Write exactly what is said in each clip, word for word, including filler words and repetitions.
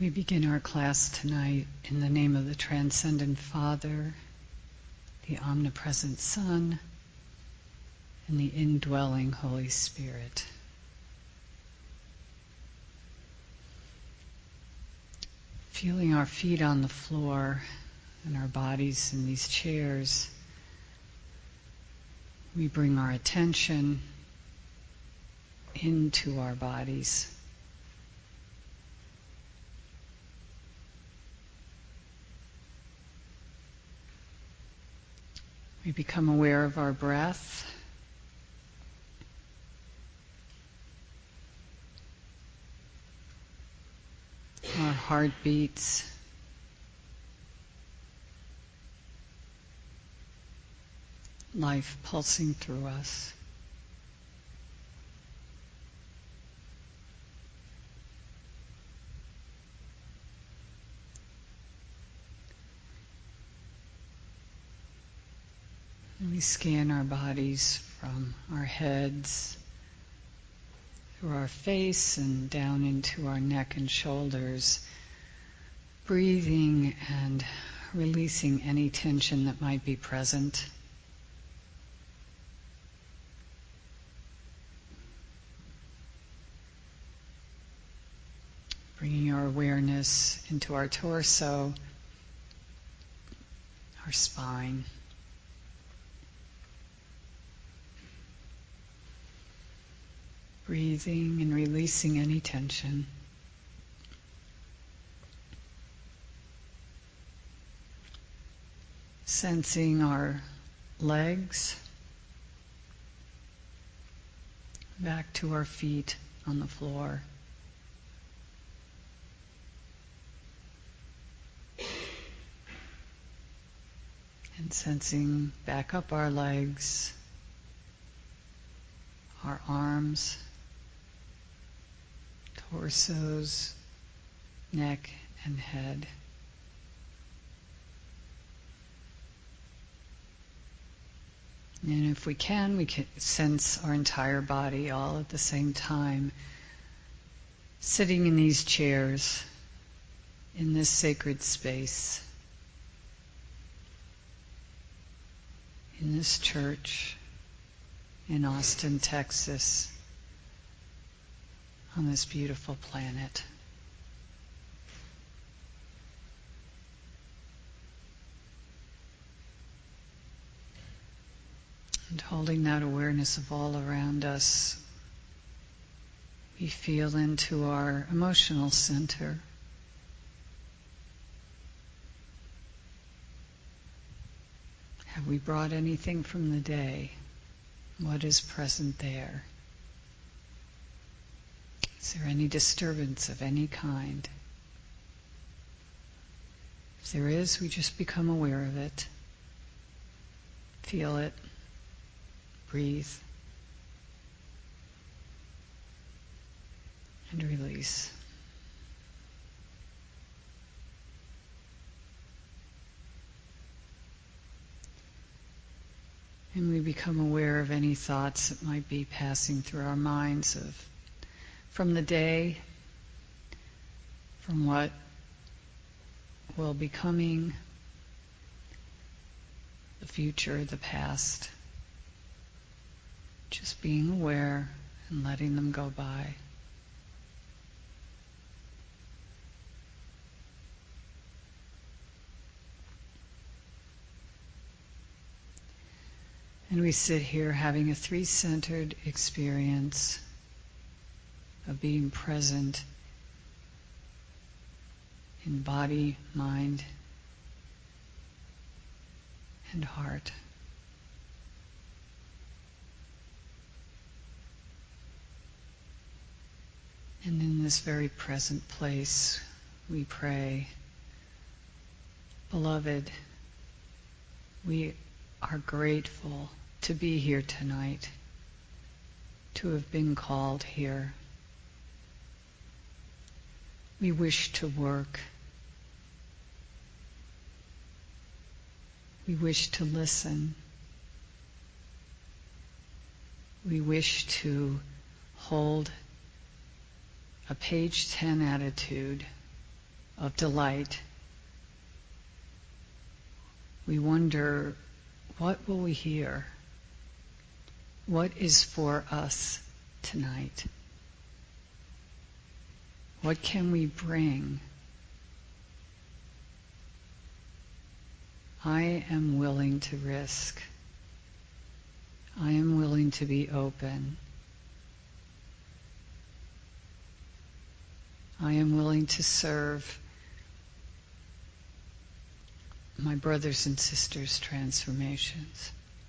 We begin our class tonight in the name of the Transcendent Father, the Omnipresent Son, and the Indwelling Holy Spirit. Feeling our feet on the floor and our bodies in these chairs, we bring our attention into our bodies. We become aware of our breath. Our heartbeats. Life pulsing through us. And we scan our bodies from our heads, through our face and down into our neck and shoulders, breathing and releasing any tension that might be present. Bringing our awareness into our torso, our spine. Breathing and releasing any tension. Sensing our legs back to our feet on the floor. And sensing back up our legs, our arms, torsos, neck, and head. And if we can, we can sense our entire body all at the same time, sitting in these chairs, in this sacred space, in this church, in Austin, Texas, on this beautiful planet. And holding that awareness of all around us, we feel into our emotional center. Have we brought anything from the day? What is present there? Is there any disturbance of any kind? If there is, we just become aware of it. Feel it. Breathe. And release. And we become aware of any thoughts that might be passing through our minds of from the day, from what will be coming, the future, the past. Just being aware and letting them go by. And we sit here having a three-centered experience of being present in body, mind, and heart. And in this very present place, we pray, Beloved, we are grateful to be here tonight, to have been called here. We wish to work. We wish to listen. We wish to hold a page ten attitude of delight. We wonder, what will we hear? What is for us tonight? What can we bring? I am willing to risk. I am willing to be open. I am willing to serve my brothers and sisters' transformations.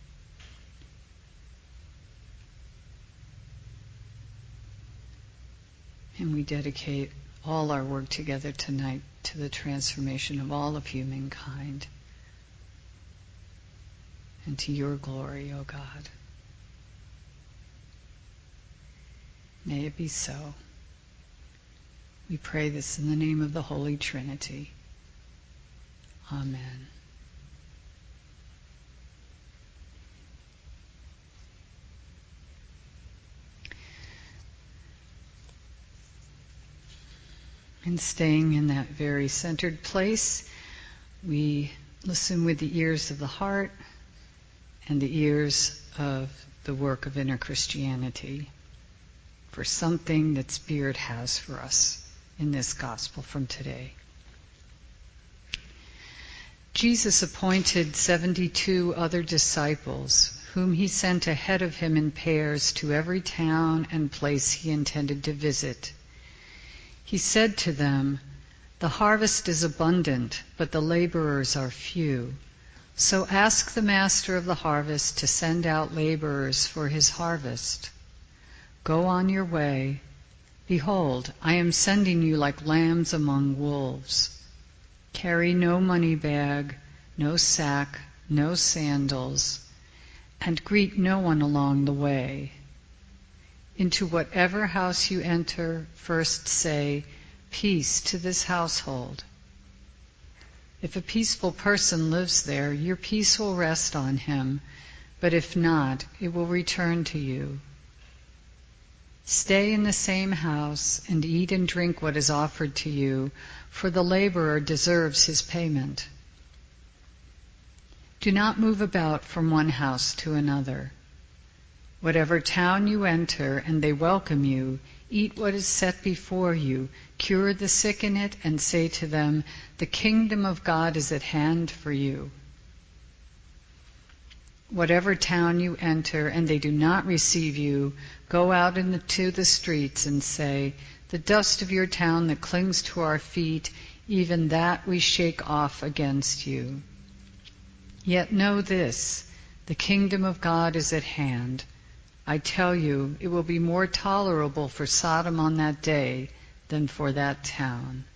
And we dedicate all our work together tonight to the transformation of all of humankind and to your glory, O God. May it be so. We pray this in the name of the Holy Trinity. Amen. And staying in that very centered place, we listen with the ears of the heart and the ears of the work of inner Christianity for something that Spirit has for us in this gospel from today. Jesus appointed seventy-two other disciples, whom he sent ahead of him in pairs to every town and place he intended to visit. He said to them, "The harvest is abundant, but the laborers are few. So ask the master of the harvest to send out laborers for his harvest. Go on your way. Behold, I am sending you like lambs among wolves. Carry no money bag, no sack, no sandals, and greet no one along the way. Into whatever house you enter, first say, 'Peace to this household.' If a peaceful person lives there, your peace will rest on him, but if not, it will return to you. Stay in the same house and eat and drink what is offered to you, for the laborer deserves his payment. Do not move about from one house to another. Whatever town you enter and they welcome you, eat what is set before you, cure the sick in it, and say to them, 'The kingdom of God is at hand for you.' Whatever town you enter and they do not receive you, go out into the streets and say, 'The dust of your town that clings to our feet, even that we shake off against you.' Yet know this, the kingdom of God is at hand. I tell you, it will be more tolerable for Sodom on that day than for that town."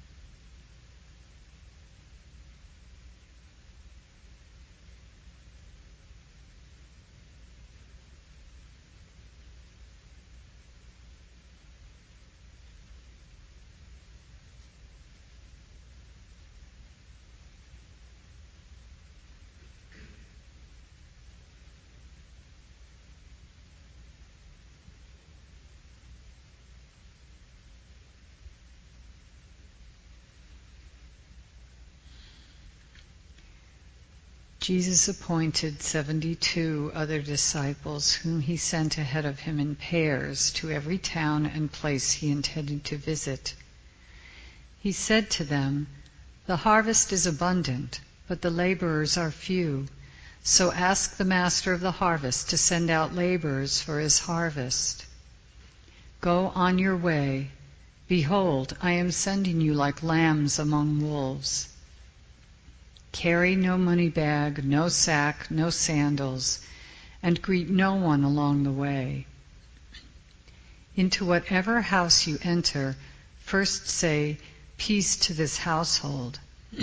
Jesus appointed seventy-two other disciples, whom he sent ahead of him in pairs to every town and place he intended to visit. He said to them, "The harvest is abundant, but the laborers are few. So ask the master of the harvest to send out laborers for his harvest. Go on your way. Behold, I am sending you like lambs among wolves. Carry no money bag, no sack, no sandals, and greet no one along the way. Into whatever house you enter, first say, 'Peace to this household.'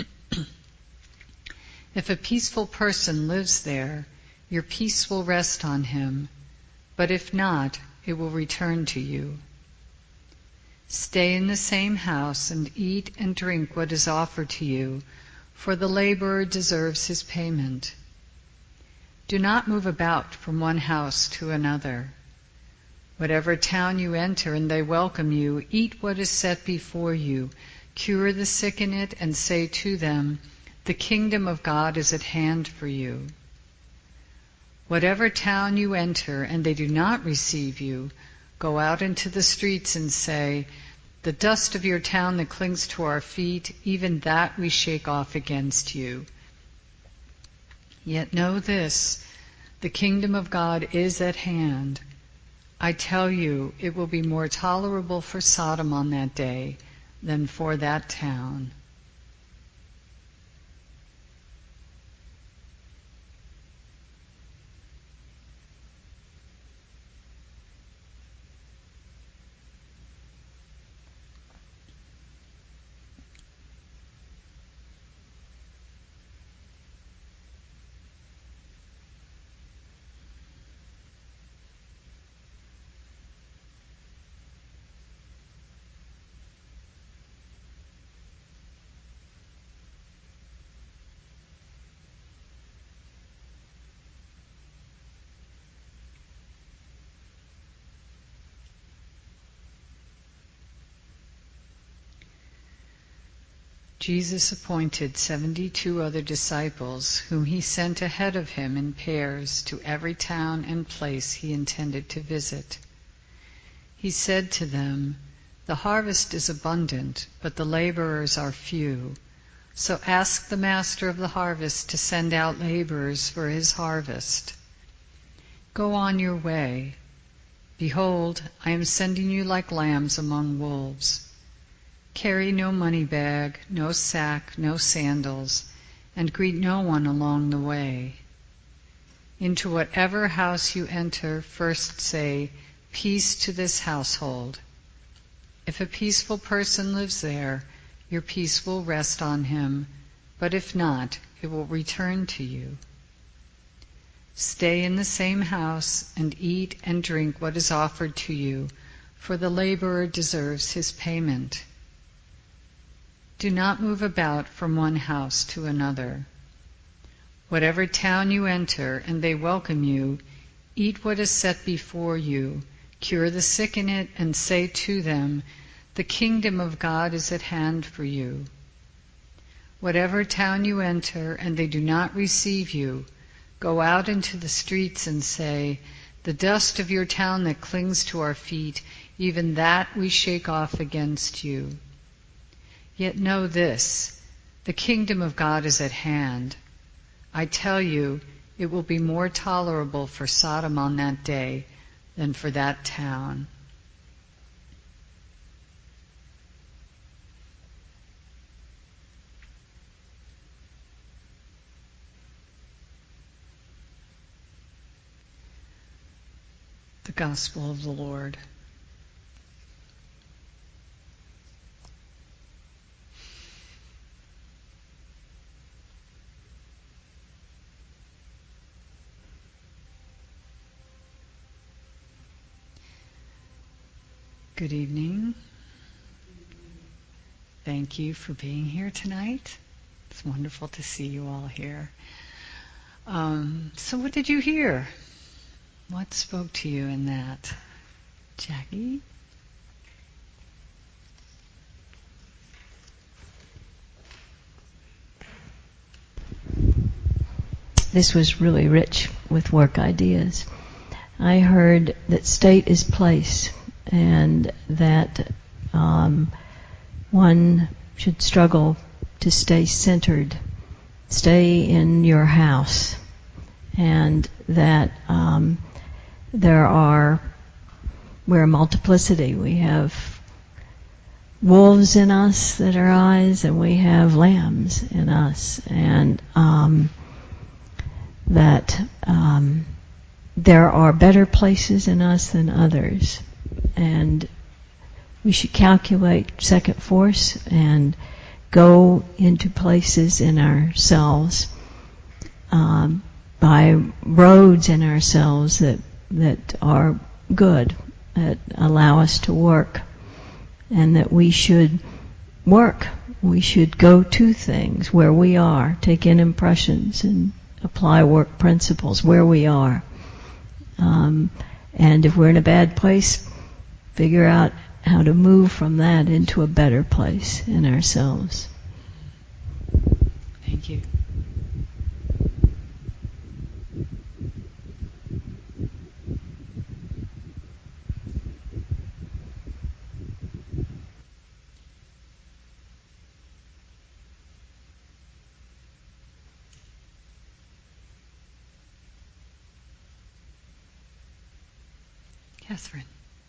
If a peaceful person lives there, your peace will rest on him, but if not, it will return to you. Stay in the same house and eat and drink what is offered to you, for the laborer deserves his payment. Do not move about from one house to another. Whatever town you enter and they welcome you, eat what is set before you, cure the sick in it, and say to them, the kingdom of God is at hand for you. Whatever town you enter and they do not receive you, go out into the streets and say, the dust of your town that clings to our feet, even that we shake off against you. Yet know this, the kingdom of God is at hand. I tell you, it will be more tolerable for Sodom on that day than for that town. Jesus appointed seventy-two other disciples, whom he sent ahead of him in pairs to every town and place he intended to visit. He said to them, the harvest is abundant, but the laborers are few. So ask the master of the harvest to send out laborers for his harvest. Go on your way. Behold, I am sending you like lambs among wolves. Carry no money bag, no sack, no sandals, and greet no one along the way. Into whatever house you enter, first say, peace to this household. If a peaceful person lives there, your peace will rest on him, but if not, it will return to you. Stay in the same house and eat and drink what is offered to you, for the laborer deserves his payment. Do not move about from one house to another. Whatever town you enter and they welcome you, eat what is set before you, cure the sick in it, and say to them, the kingdom of God is at hand for you. Whatever town you enter and they do not receive you, go out into the streets and say, the dust of your town that clings to our feet, even that we shake off against you. Yet know this, the kingdom of God is at hand. I tell you, it will be more tolerable for Sodom on that day than for that town. The Gospel of the Lord. Good evening. Thank you for being here tonight. It's wonderful to see you all here. Um, so what did you hear? What spoke to you in that? Jackie? This was really rich with work ideas. I heard that state is place, and that um, one should struggle to stay centered, stay in your house, and that um, there are, we're a multiplicity. We have wolves in us that are eyes, and we have lambs in us, and um, that um, there are better places in us than others, and we should calculate second force and go into places in ourselves, um, by roads in ourselves that that are good, that allow us to work, and that we should work. We should go to things where we are, take in impressions, and apply work principles where we are. Um, and if we're in a bad place, figure out how to move from that into a better place in ourselves. Thank you. Catherine.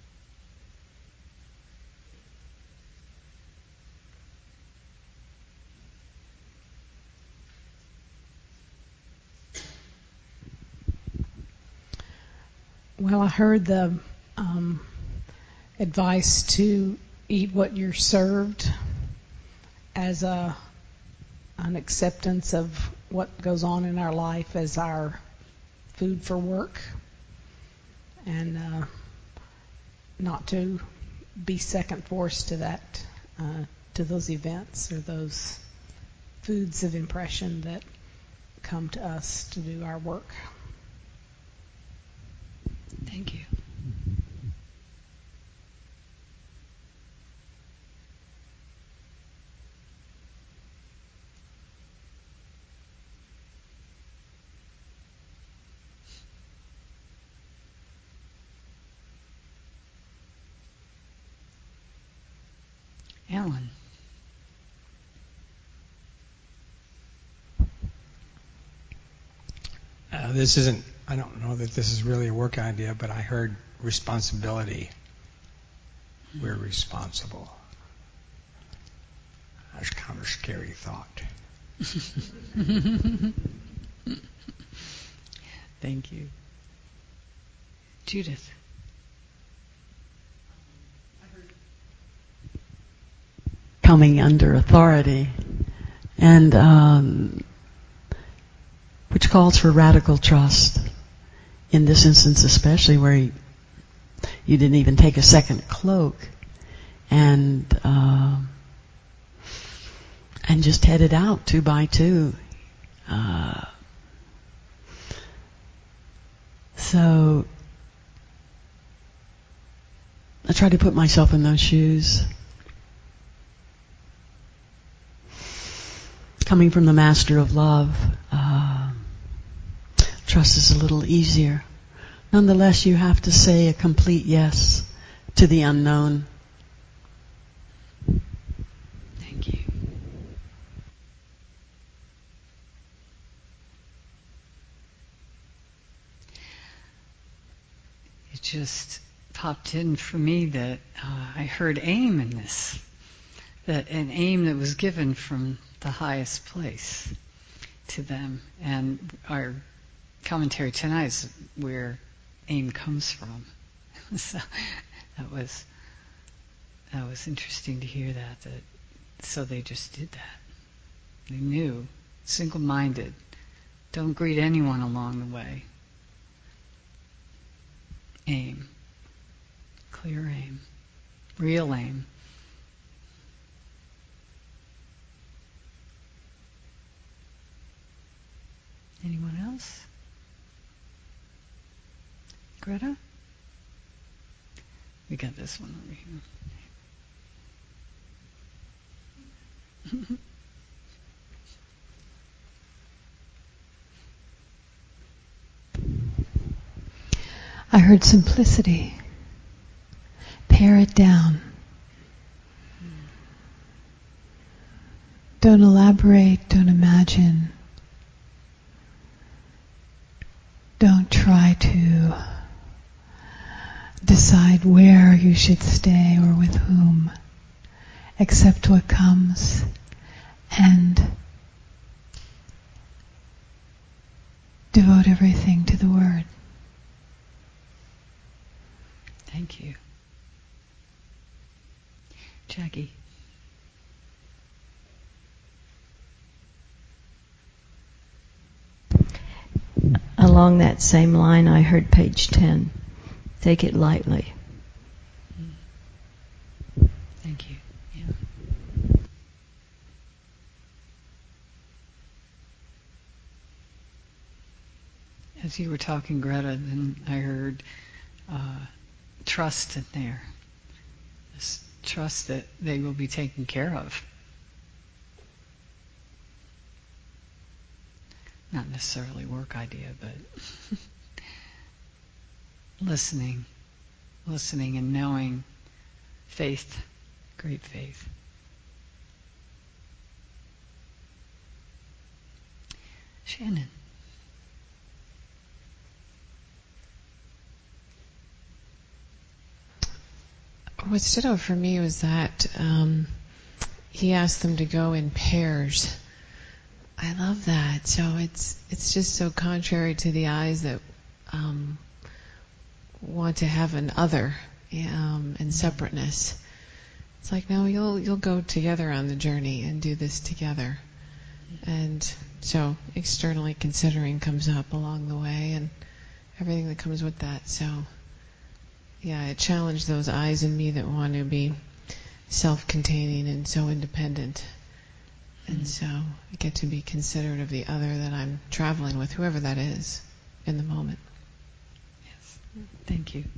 Well, I heard the um, advice to eat what you're served as a an acceptance of what goes on in our life as our food for work, and uh, not to be second forced to that, uh, to those events or those foods of impression that come to us to do our work. Thank you. Alan. Uh, this isn't, I don't know that this is really a work idea, but I heard responsibility. We're responsible. That's kind of a scary thought. Thank you. Judith. Coming under authority, and um, which calls for radical trust. In this instance, especially where you, you didn't even take a second cloak, and uh, and just headed out two by two. Uh, so I try to put myself in those shoes. Coming from the Master of Love, uh, trust is a little easier. Nonetheless, you have to say a complete yes to the unknown. Thank you. It just popped in for me that uh, I heard aim in this. That an aim that was given from the highest place to them. And our commentary tonight is where aim comes from. So that was that was interesting to hear that. That so they just did that. They knew, single-minded. Don't greet anyone along the way. Aim. Clear aim. Real aim. Anyone else? Greta? We got this one over here. I heard simplicity. Pare it down. Don't elaborate, don't imagine. Don't try to decide where you should stay or with whom. Accept what comes and devote everything to the Word. Thank you. Jackie. Along that same line, I heard page ten. Take it lightly. Thank you. Yeah. As you were talking, Greta, then I heard uh, trust in there. Just trust that they will be taken care of. Not necessarily work idea, but listening, listening and knowing faith, great faith. Shannon. What stood out for me was that um, he asked them to go in pairs. I love that. So it's it's just so contrary to the eyes that um, want to have an other um, and separateness. It's like, no, you'll you'll go together on the journey and do this together. And so externally considering comes up along the way and everything that comes with that. So yeah, it challenged those eyes in me that want to be self-containing and so independent. And so I get to be considerate of the other that I'm traveling with, whoever that is, in the moment. Yes. Thank you.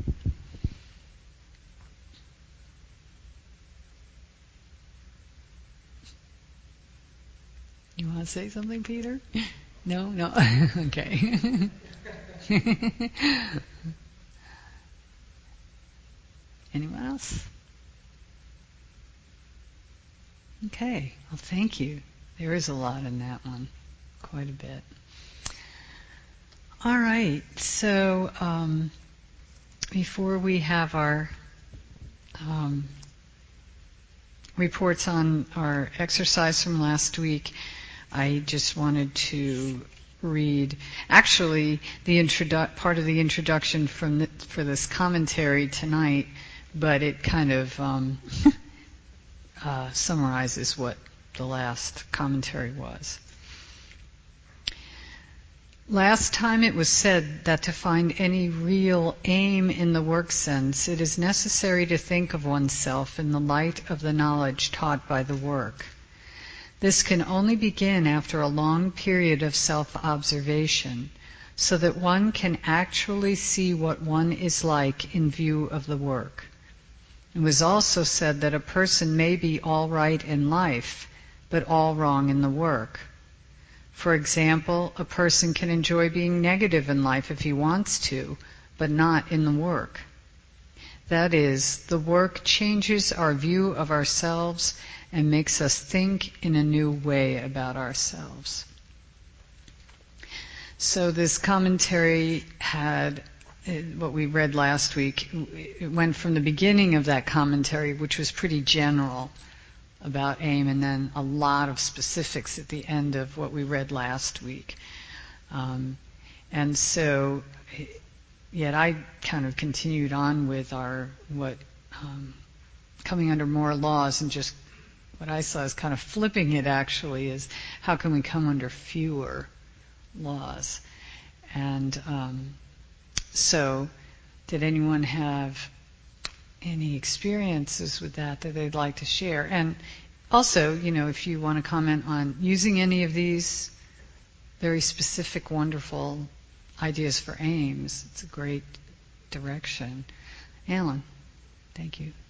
You want to say something, Peter? No? No? Okay. Anyone else? Okay. Well, thank you. There is a lot in that one. Quite a bit. All right. So um, before we have our um, reports on our exercise from last week, I just wanted to read, actually, the introdu- part of the introduction from the, for this commentary tonight, but it kind of um, uh, summarizes what the last commentary was. Last time it was said that to find any real aim in the work sense, it is necessary to think of oneself in the light of the knowledge taught by the work. This can only begin after a long period of self-observation, so that one can actually see what one is like in view of the work. It was also said that a person may be all right in life, but all wrong in the work. For example, a person can enjoy being negative in life if he wants to, but not in the work. That is, the work changes our view of ourselves and makes us think in a new way about ourselves. So this commentary had, what we read last week, it went from the beginning of that commentary, which was pretty general about aim, and then a lot of specifics at the end of what we read last week. Um, and so, yet I kind of continued on with our, what, um, coming under more laws, and just what I saw as kind of flipping it actually is how can we come under fewer laws? And um, so did anyone have any experiences with that that they'd like to share? And also, you know, if you want to comment on using any of these very specific, wonderful ideas for aims, it's a great direction. Alan, thank you.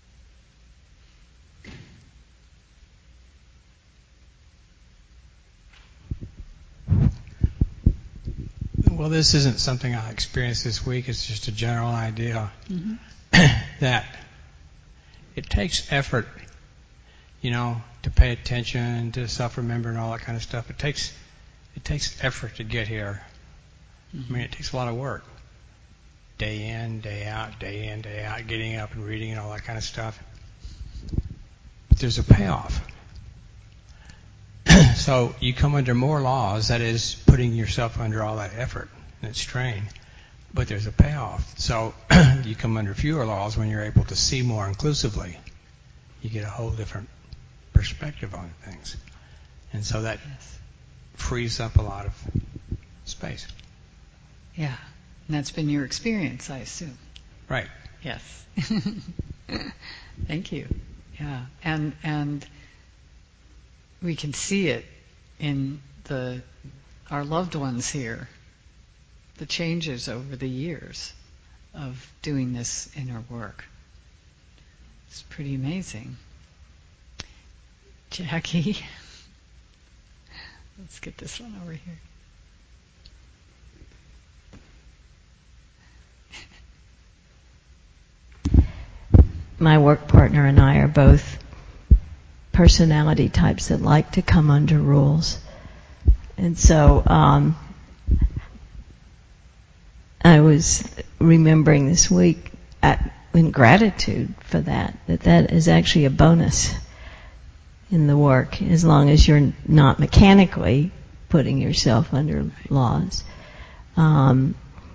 Well, this isn't something I experienced this week. It's just a general idea Mm-hmm. that it takes effort, you know, to pay attention, to self-remember and all that kind of stuff. It takes it takes effort to get here. Mm-hmm. I mean, it takes a lot of work. Day in, day out, day in, day out, getting up and reading and all that kind of stuff. But there's a payoff. So you come under more laws, that is putting yourself under all that effort and strain, but there's a payoff. So you come under fewer laws when you're able to see more inclusively. You get a whole different perspective on things. And so that yes. frees up a lot of space. Yeah, and that's been your experience, I assume. Right. Yes. Thank you. Yeah, and and we can see it in the our loved ones here, the changes over the years of doing this inner work. It's pretty amazing. Jackie, let's get this one over here. My work partner and I are both personality types that like to come under rules. And so um, I was remembering this week at, in gratitude for that, that that is actually a bonus in the work, as long as you're not mechanically putting yourself under laws. Um,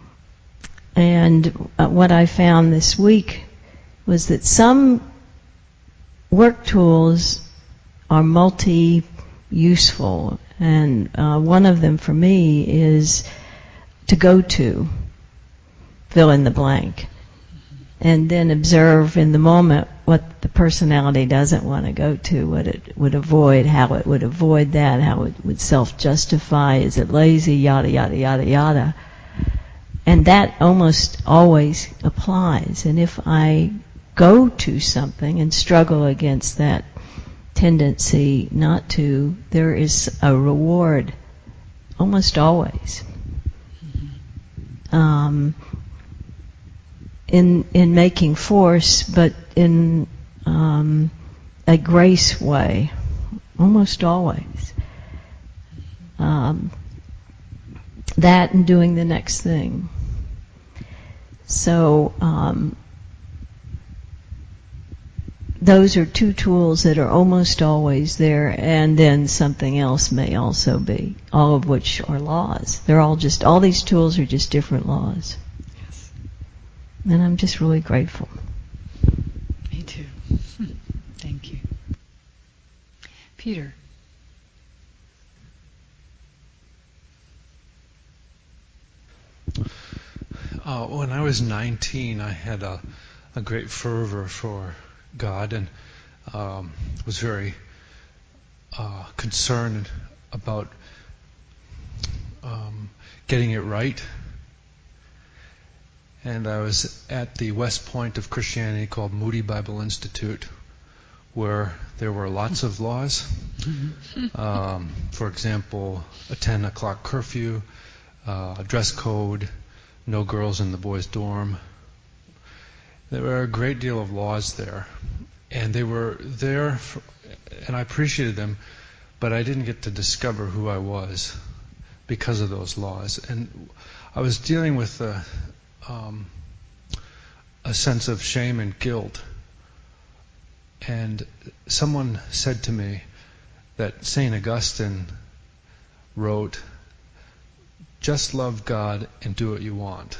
and uh, what I found this week was that some work tools are multi-useful, and uh, one of them for me is to go to, fill in the blank, and then observe in the moment what the personality doesn't want to go to, what it would avoid, how it would avoid that, how it would self-justify, is it lazy, yada, yada, yada, yada. And that almost always applies. And if I go to something and struggle against that tendency not to, there is a reward almost always. Um, in in making force, but in um, a grace way, almost always. Um, that and doing the next thing. So um, those are two tools that are almost always there, and then something else may also be, all of which are laws. They're all just, all these tools are just different laws. Yes. And I'm just really grateful. Me too. Thank you. Peter. Uh, when I was nineteen, I had a, a great fervor for God, and um, was very uh, concerned about um, getting it right. And I was at the West Point of Christianity called Moody Bible Institute, where there were lots of laws. Um, for example, a ten o'clock curfew, uh, a dress code, no girls in the boys' dorm. There were a great deal of laws there. And they were there, for, and I appreciated them, but I didn't get to discover who I was because of those laws. And I was dealing with a, um, a sense of shame and guilt. And someone said to me that Saint Augustine wrote, "Just love God and do what you want."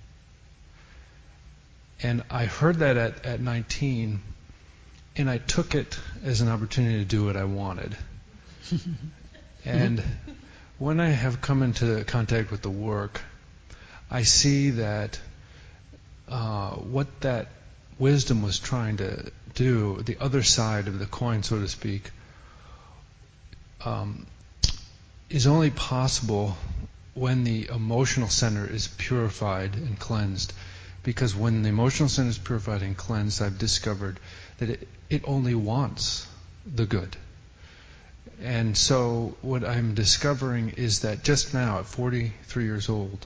And I heard that at, at nineteen, and I took it as an opportunity to do what I wanted. And when I have come into contact with the work, I see that uh, what that wisdom was trying to do, the other side of the coin, so to speak, um, is only possible when the emotional center is purified and cleansed. Because when the emotional center is purified and cleansed, I've discovered that it, it only wants the good. And so what I'm discovering is that just now, at forty-three years old,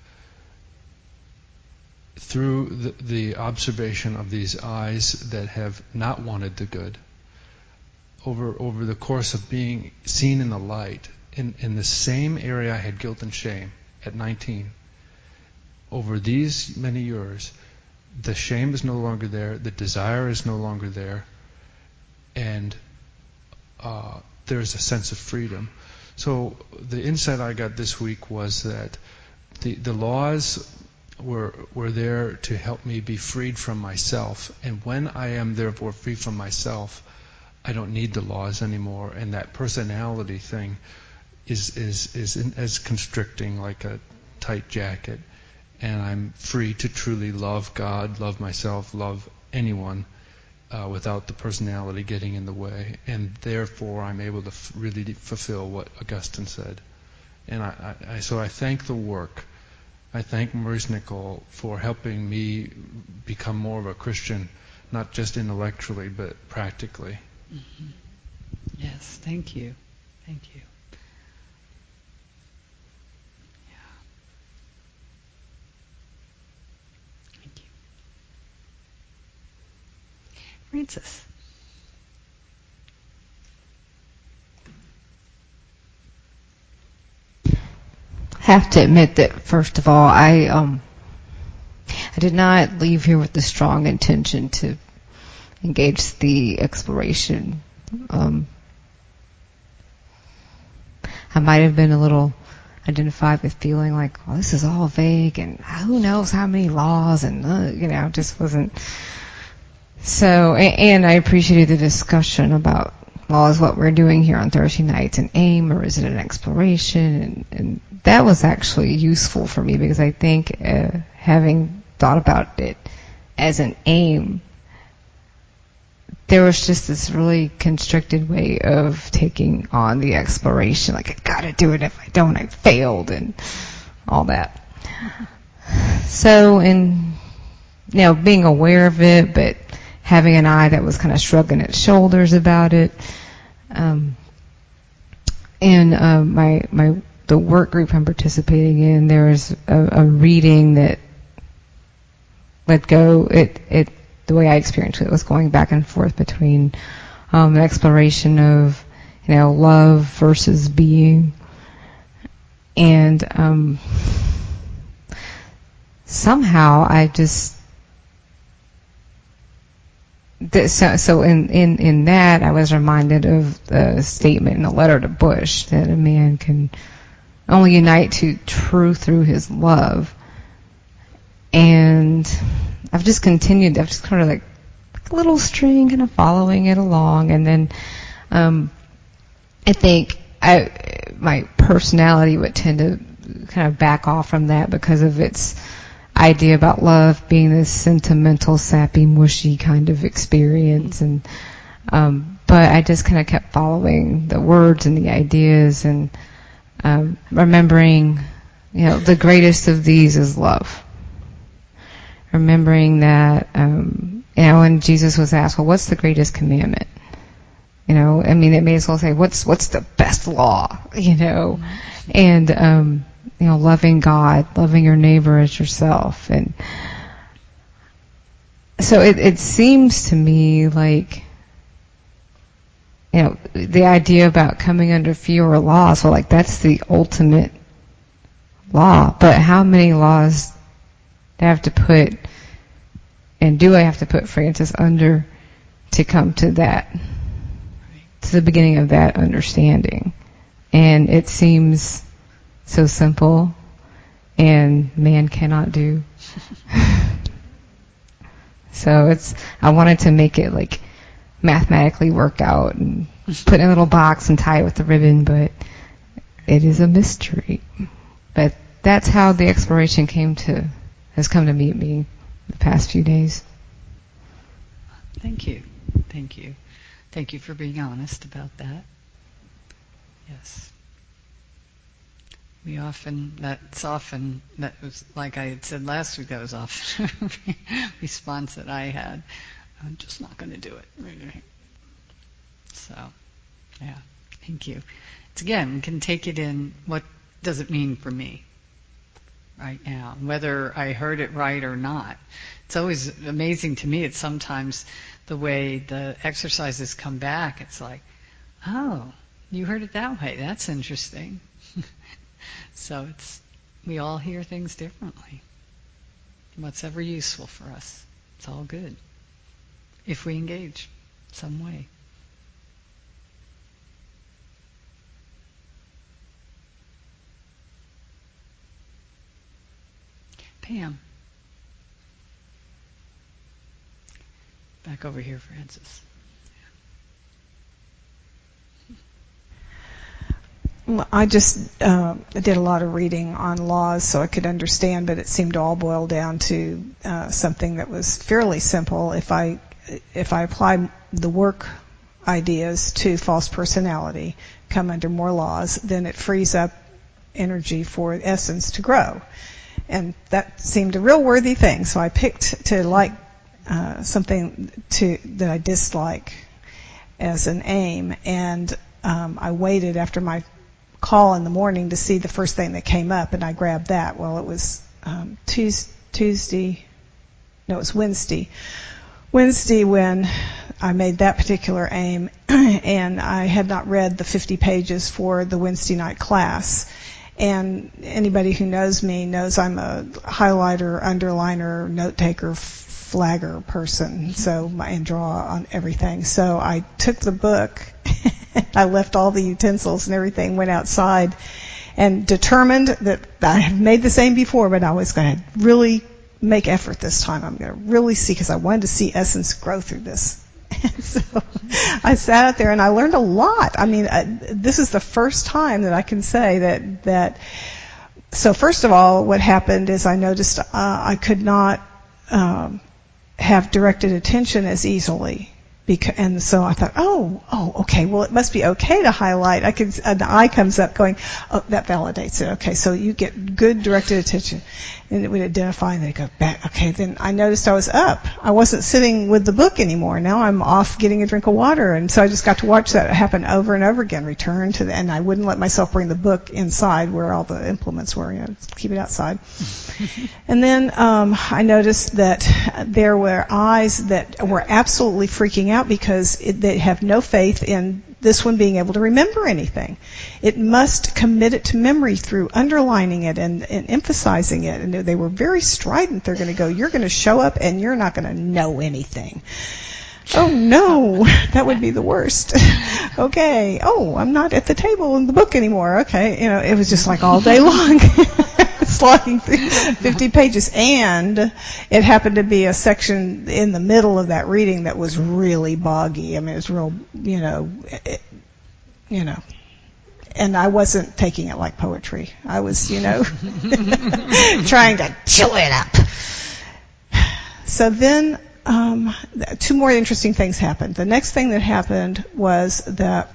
through the, the observation of these eyes that have not wanted the good, over over the course of being seen in the light, in, in the same area I had guilt and shame at nineteen, over these many years, the shame is no longer there, the desire is no longer there, and uh, there's a sense of freedom. So the insight I got this week was that the, the laws were were there to help me be freed from myself, and when I am therefore free from myself, I don't need the laws anymore, and that personality thing is is is in, as constricting like a tight jacket, and I'm free to truly love God, love myself, love anyone, uh, without the personality getting in the way, and therefore I'm able to f- really fulfill what Augustine said. And I, I, I so I thank the work. I thank Maurice Nicoll for helping me become more of a Christian, not just intellectually, but practically. Mm-hmm. Yes, thank you. Thank you. Yeah. Thank you. Francis. Have to admit that, first of all, I um, I did not leave here with the strong intention to engage the exploration. Um, I might have been a little identified with feeling like, well, this is all vague, and who knows how many laws, and uh, you know, just wasn't. So, and, and I appreciated the discussion about laws, what we're doing here on Thursday nights, an aim, or is it an exploration, and, and that was actually useful for me, because I think uh, having thought about it as an aim, there was just this really constricted way of taking on the exploration, like I gotta do it, if I don't I failed, and all that. So, in you know, being aware of it, but having an eye that was kind of shrugging its shoulders about it, um, and uh, my my the work group I'm participating in, there was a, a reading that let go. It it the way I experienced it was going back and forth between um, the exploration of, you know, love versus being, and um, somehow I just so, so in, in, in that I was reminded of the statement in the letter to Bush that a man can only unite to true through his love. And I've just continued, I've just kind of like, like a little string, kind of following it along. And then um, I think I, my personality would tend to kind of back off from that because of its idea about love being this sentimental, sappy, mushy kind of experience. And um, but I just kind of kept following the words and the ideas, and um, remembering, you know, the greatest of these is love. Remembering that, um, you know, when Jesus was asked, well, what's the greatest commandment? You know, I mean, it may as well say, what's what's the best law? You know, and um, you know, loving God, loving your neighbor as yourself. And so it, it seems to me like, you know, the idea about coming under fewer laws, well, like that's the ultimate law. But how many laws do I have to put, and do I have to put Francis under to come to that, to the beginning of that understanding? And it seems so simple, and man cannot do. So it's, I wanted to make it like mathematically work out and put in a little box and tie it with the ribbon, but it is a mystery. But that's how the exploration came to, has come to meet me the past few days. Thank you. Thank you. Thank you for being honest about that. Yes. We often, that's often, that was, like I had said last week, that was often a response that I had. I'm just not going to do it. So, yeah, thank you. It's again, we can take it in, what does it mean for me right now, whether I heard it right or not. It's always amazing to me. It's sometimes the way the exercises come back. It's like, oh, you heard it that way. That's interesting. So it's, we all hear things differently. What's ever useful for us, it's all good if we engage some way. Pam. Back over here, Francis. Well, I just uh, did a lot of reading on laws so I could understand, but it seemed to all boil down to uh, something that was fairly simple. If I if I apply the work ideas to false personality, come under more laws, then it frees up energy for essence to grow. And that seemed a real worthy thing, so I picked to like uh, something to that I dislike as an aim, and um, I waited after my call in the morning to see the first thing that came up, and I grabbed that. Well, it was um, Tuesday, Tuesday, no, it was Wednesday. Wednesday when I made that particular aim, and I had not read the fifty pages for the Wednesday night class. And anybody who knows me knows I'm a highlighter, underliner, note taker, flagger person, so and draw on everything. So I took the book, I left all the utensils and everything, went outside, and determined that I had made the same before, but I was going to really make effort this time. I'm going to really see, because I wanted to see Essence grow through this. And so I sat out there and I learned a lot. I mean, I, this is the first time that I can say that, that, so first of all, what happened is I noticed uh, I could not um, have directed attention as easily. Because, and so I thought, oh, oh, okay, well, it must be okay to highlight. I could, an eye comes up going, oh, that validates it. Okay, so you get good directed attention. And it would identify, and then go back. Okay, then I noticed I was up. I wasn't sitting with the book anymore. Now I'm off getting a drink of water. And so I just got to watch that happen over and over again, return to the, and I wouldn't let myself bring the book inside where all the implements were, you know, keep it outside. And then um, I noticed that there were eyes that were absolutely freaking out because it, they have no faith in this one being able to remember anything. It must commit it to memory through underlining it and, and emphasizing it. And they were very strident. They're going to go, you're going to show up and you're not going to know anything. Oh no, that would be the worst. Okay. Oh, I'm not at the table in the book anymore. Okay. You know, it was just like all day long. Slogging through fifty pages, and it happened to be a section in the middle of that reading that was really boggy. I mean, it was real, you know, it, you know, and I wasn't taking it like poetry. I was, you know, trying to chew it up. So then, um, two more interesting things happened. The next thing that happened was that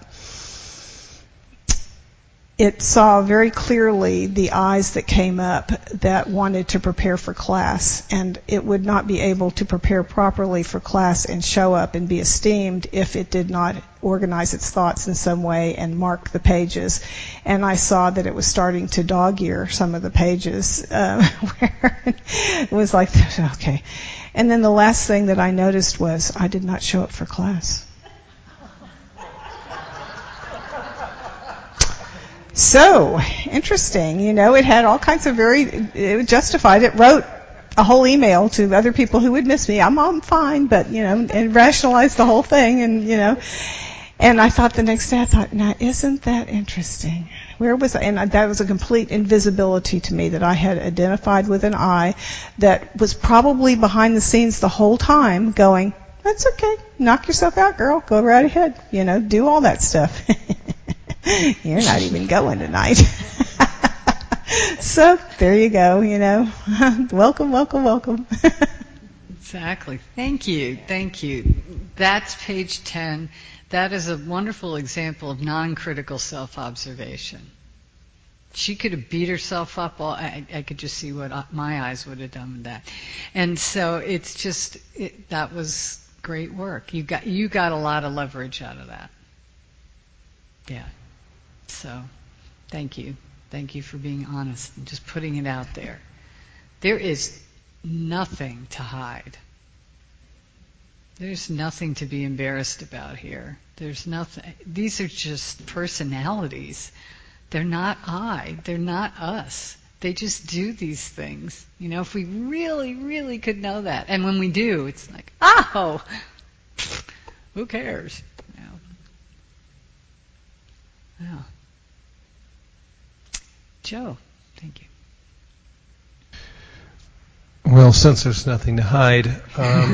it saw very clearly the eyes that came up that wanted to prepare for class, and it would not be able to prepare properly for class and show up and be esteemed if it did not organize its thoughts in some way and mark the pages. And I saw that it was starting to dog-ear some of the pages, uh, where it was like, okay. And then the last thing that I noticed was I did not show up for class. So, interesting, you know, it had all kinds of very, it justified it, wrote a whole email to other people who would miss me. I'm, I'm fine, but, you know, and rationalized the whole thing, and, you know, and I thought the next day, I thought, now, isn't that interesting? Where was I? And that was a complete invisibility to me, that I had identified with an eye that was probably behind the scenes the whole time going, that's okay, knock yourself out, girl, go right ahead, you know, do all that stuff. You're not even going tonight. So there you go, you know. Welcome, welcome, welcome. Exactly. Thank you. Thank you. That's page ten. That is a wonderful example of non-critical self-observation. She could have beat herself up. All, I, I could just see what my eyes would have done with that. And so it's just, it, that was great work. You got, you got a lot of leverage out of that. Yeah. So, thank you. Thank you for being honest and just putting it out there. There is nothing to hide. There's nothing to be embarrassed about here. There's nothing. These are just personalities. They're not I. They're not us. They just do these things. You know, if we really, really could know that. And when we do, it's like, oh, who cares? You know. Yeah. Joe, thank you. Well, since there's nothing to hide, um,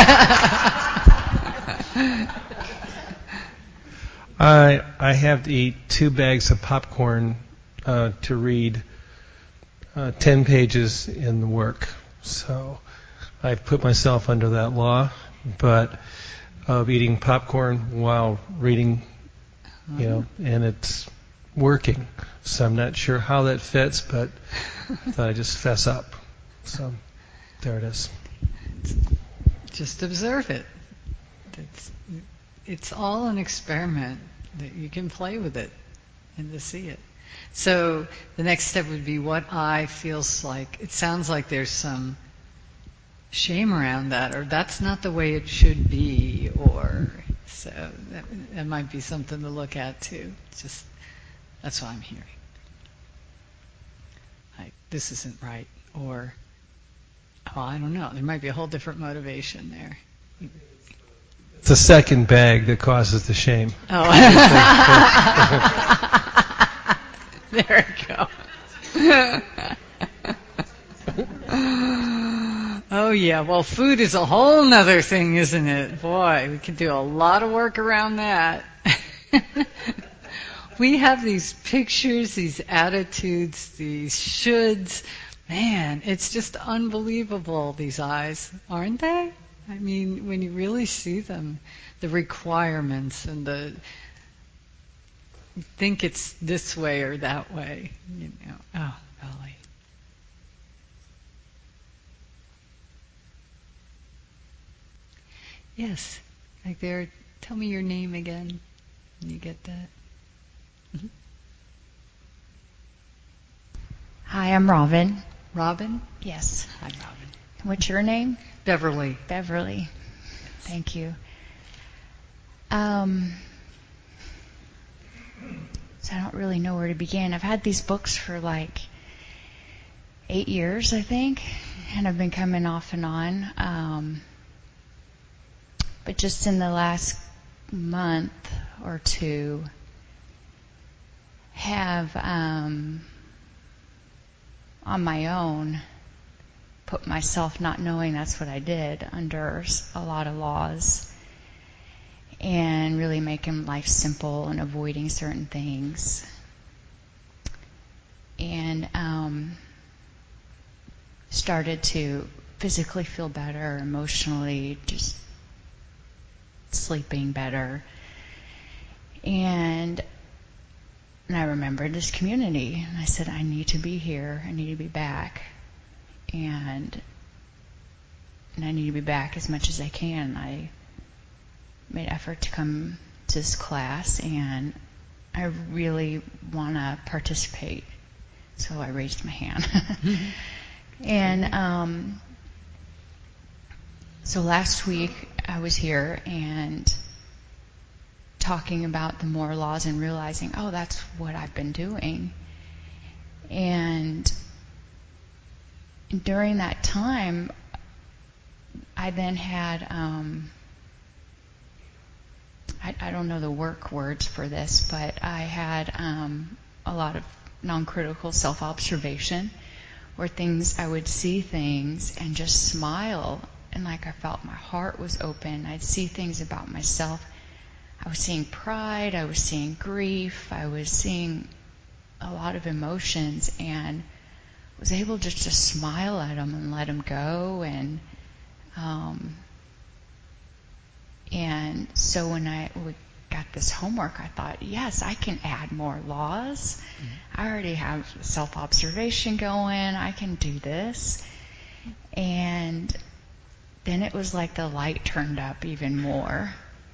I I have to eat two bags of popcorn uh, to read uh, ten pages in the work. So I've put myself under that law, but of eating popcorn while reading, you know, and it's working. So I'm not sure how that fits, but I thought I'd just fess up. So there it is. just observe it. It's, it's all an experiment that you can play with it and to see it. So the next step would be what I feels like. It sounds like there's some shame around that, or that's not the way it should be, or so that, that might be something to look at too. Just that's what I'm hearing. Like, this isn't right, or oh, I don't know. There might be a whole different motivation there. It's the second bag that causes the shame. Oh, there we go. Oh yeah, well, food is a whole nother thing, isn't it? Boy, we can do a lot of work around that. We have these pictures, these attitudes, these shoulds. Man, it's just unbelievable, these eyes, aren't they? I mean, when you really see them, the requirements and the think it's this way or that way, you know. Oh, golly. Yes, like there. Tell me your name again. Can you get that? Mm-hmm. Hi, I'm Robin. Robin? Yes. Hi, Robin. What's your name? Beverly. Beverly. Thank you. Um, so I don't really know where to begin. I've had these books for like eight years, I think, and I've been coming off and on. Um, but just in the last month or two, have um, on my own put myself, not knowing that's what I did, under a lot of laws and really making life simple and avoiding certain things. And um, started to physically feel better, emotionally, just sleeping better. And, and I remembered this community. And I said, I need to be here. I need to be back. And, and I need to be back as much as I can. I made effort to come to this class, and I really want to participate. So I raised my hand. And um, so last week I was here and talking about the moral laws and realizing, oh, that's what I've been doing. And during that time, I then had, um, I, I don't know the work words for this, but I had um, a lot of non-critical self-observation, where things, I would see things and just smile, and like I felt my heart was open. I'd see things about myself. I was seeing pride, I was seeing grief, I was seeing a lot of emotions, and was able just to smile at them and let them go. And um, and so when I got this homework, I thought, yes, I can add more laws. Mm-hmm. I already have self-observation going. I can do this. And then it was like the light turned up even more,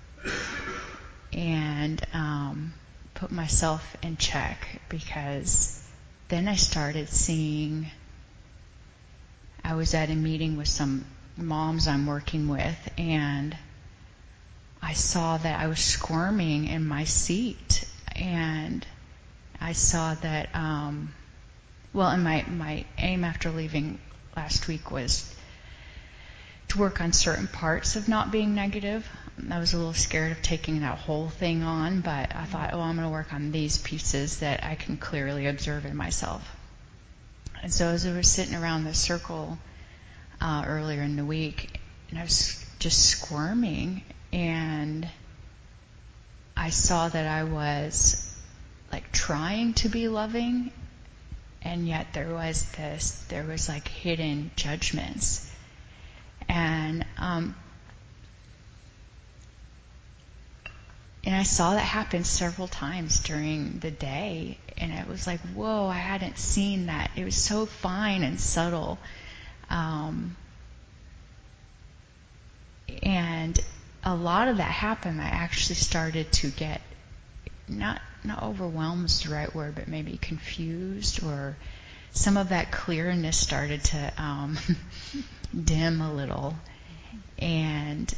and um, put myself in check, because then I started seeing, I was at a meeting with some moms I'm working with, and I saw that I was squirming in my seat, and I saw that, um, well, and my, my aim after leaving last week was to work on certain parts of not being negative. I was a little scared of taking that whole thing on, but I thought, oh, I'm going to work on these pieces that I can clearly observe in myself. And so as I was sitting around the circle uh, earlier in the week, and I was just squirming, and I saw that I was like trying to be loving, and yet there was this, there was like hidden judgments. And um, and I saw that happen several times during the day, and it was like, whoa, I hadn't seen that. It was so fine and subtle. Um, And a lot of that happened. I actually started to get, not not overwhelmed is the right word, but maybe confused, or some of that clearness started to um, dim a little. And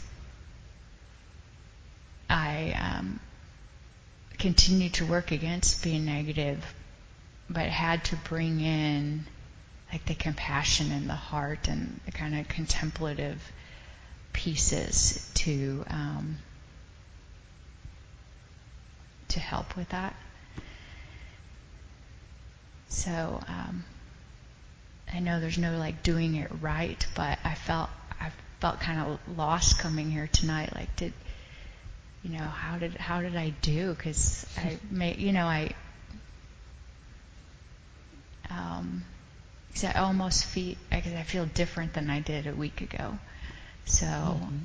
I um, continued to work against being negative, but had to bring in like the compassion in the heart and the kind of contemplative pieces to um, to help with that. So um, I know there's no like doing it right, but I felt I felt kind of lost coming here tonight. Like, did you know how did how did I do? Because I may you know I um, cause I almost feel I, I feel different than I did a week ago. So, mm-hmm.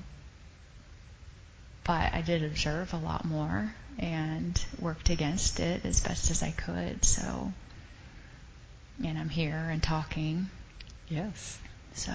But I did observe a lot more and worked against it as best as I could. So, and I'm here and talking. Yes. So,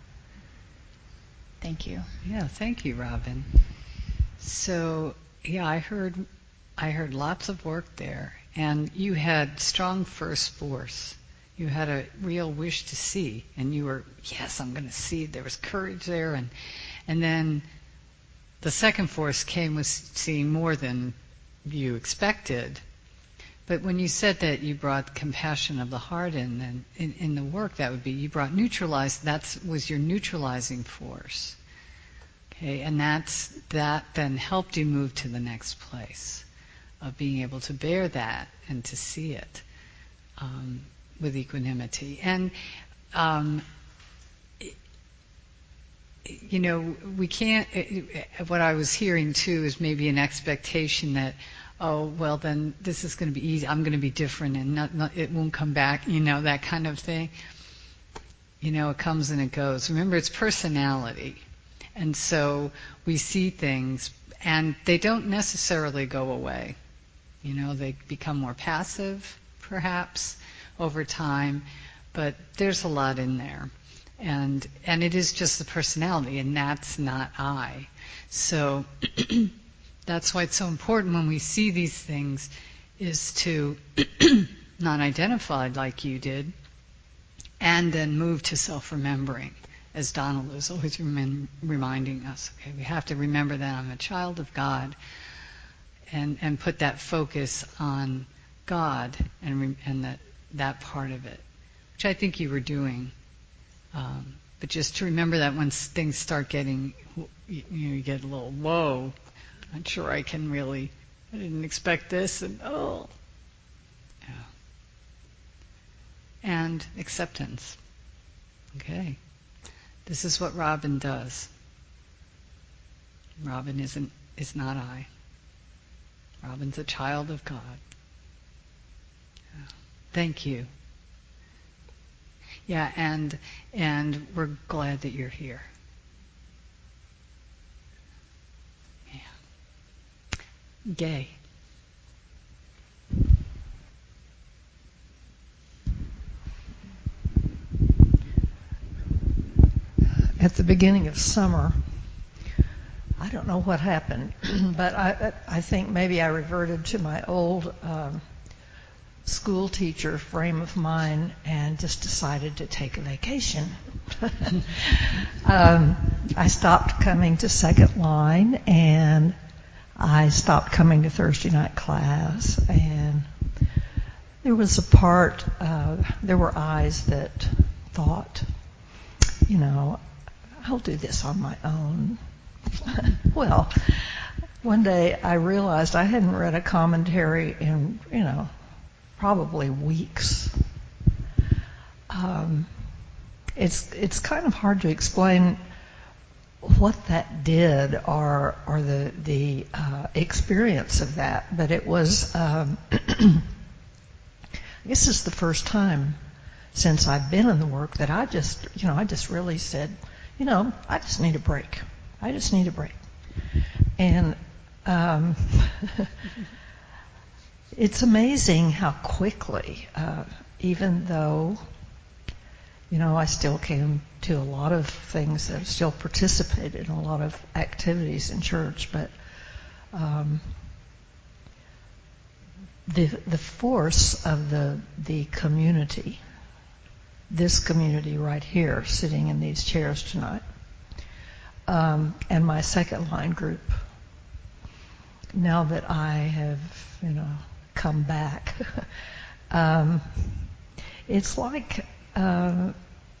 thank you. Yeah, thank you, Robin. So, yeah, I heard, I heard lots of work there, and you had strong first force. You had a real wish to see, and you were, yes, I'm going to see. There was courage there, and and then the second force came with seeing more than you expected. But when you said that you brought compassion of the heart in, then in, in the work, that would be you brought neutralize. That was your neutralizing force, okay, and that's that then helped you move to the next place of being able to bear that and to see it. Um, with equanimity. And, um, you know, we can't, what I was hearing too is maybe an expectation that, oh, well then this is going to be easy, I'm going to be different and not, not, it won't come back, you know, that kind of thing. You know, it comes and it goes. Remember, it's personality. And so we see things and they don't necessarily go away. You know, they become more passive, perhaps, over time, but there's a lot in there, and and it is just the personality, and that's not I. So that's why it's so important when we see these things is to not identify like you did, and then move to self-remembering, as Donald is always rem- reminding us. Okay, we have to remember that I'm a child of God, and and put that focus on God and re- and that. that part of it, which I think you were doing. Um, but just to remember that when things start getting, you know, you get a little, whoa, not sure I can really, I didn't expect this, and oh. Yeah. And acceptance. Okay. This is what Robin does. Robin isn't, is not I. Robin's a child of God. Yeah. Thank you. Yeah, and and we're glad that you're here. Yeah. Gay. At the beginning of summer, I don't know what happened, but I I think maybe I reverted to my old um, school teacher frame of mind and just decided to take a vacation. um, I stopped coming to second line, and I stopped coming to Thursday night class, and there was a part, uh, there were eyes that thought, you know, I'll do this on my own. Well, one day I realized I hadn't read a commentary in, you know, probably weeks. Um, it's it's kind of hard to explain what that did or or the the uh, experience of that, but it was. Um, this is the first time since I've been in the work that I just you know I just really said, you know, I just need a break. I just need a break, and. Um, It's amazing how quickly, uh, even though you know, I still came to a lot of things, that still participated in a lot of activities in church, but um, the the force of the the community, this community right here, sitting in these chairs tonight, um, and my second line group. Now that I have, you know, come back, um, it's like uh,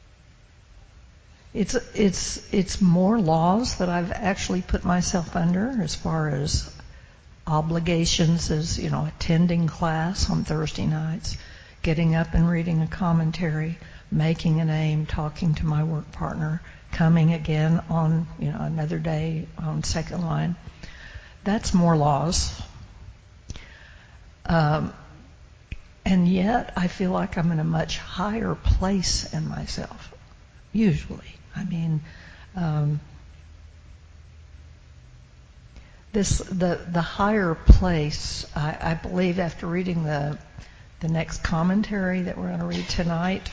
it's it's it's more laws that I've actually put myself under, as far as obligations, as you know, attending class on Thursday nights, getting up and reading a commentary, making a name, talking to my work partner, coming again on, you know, another day on second line. That's more laws. Um, and yet I feel like I'm in a much higher place in myself, usually. I mean, um, this the the higher place, I, I believe, after reading the the next commentary that we're going to read tonight,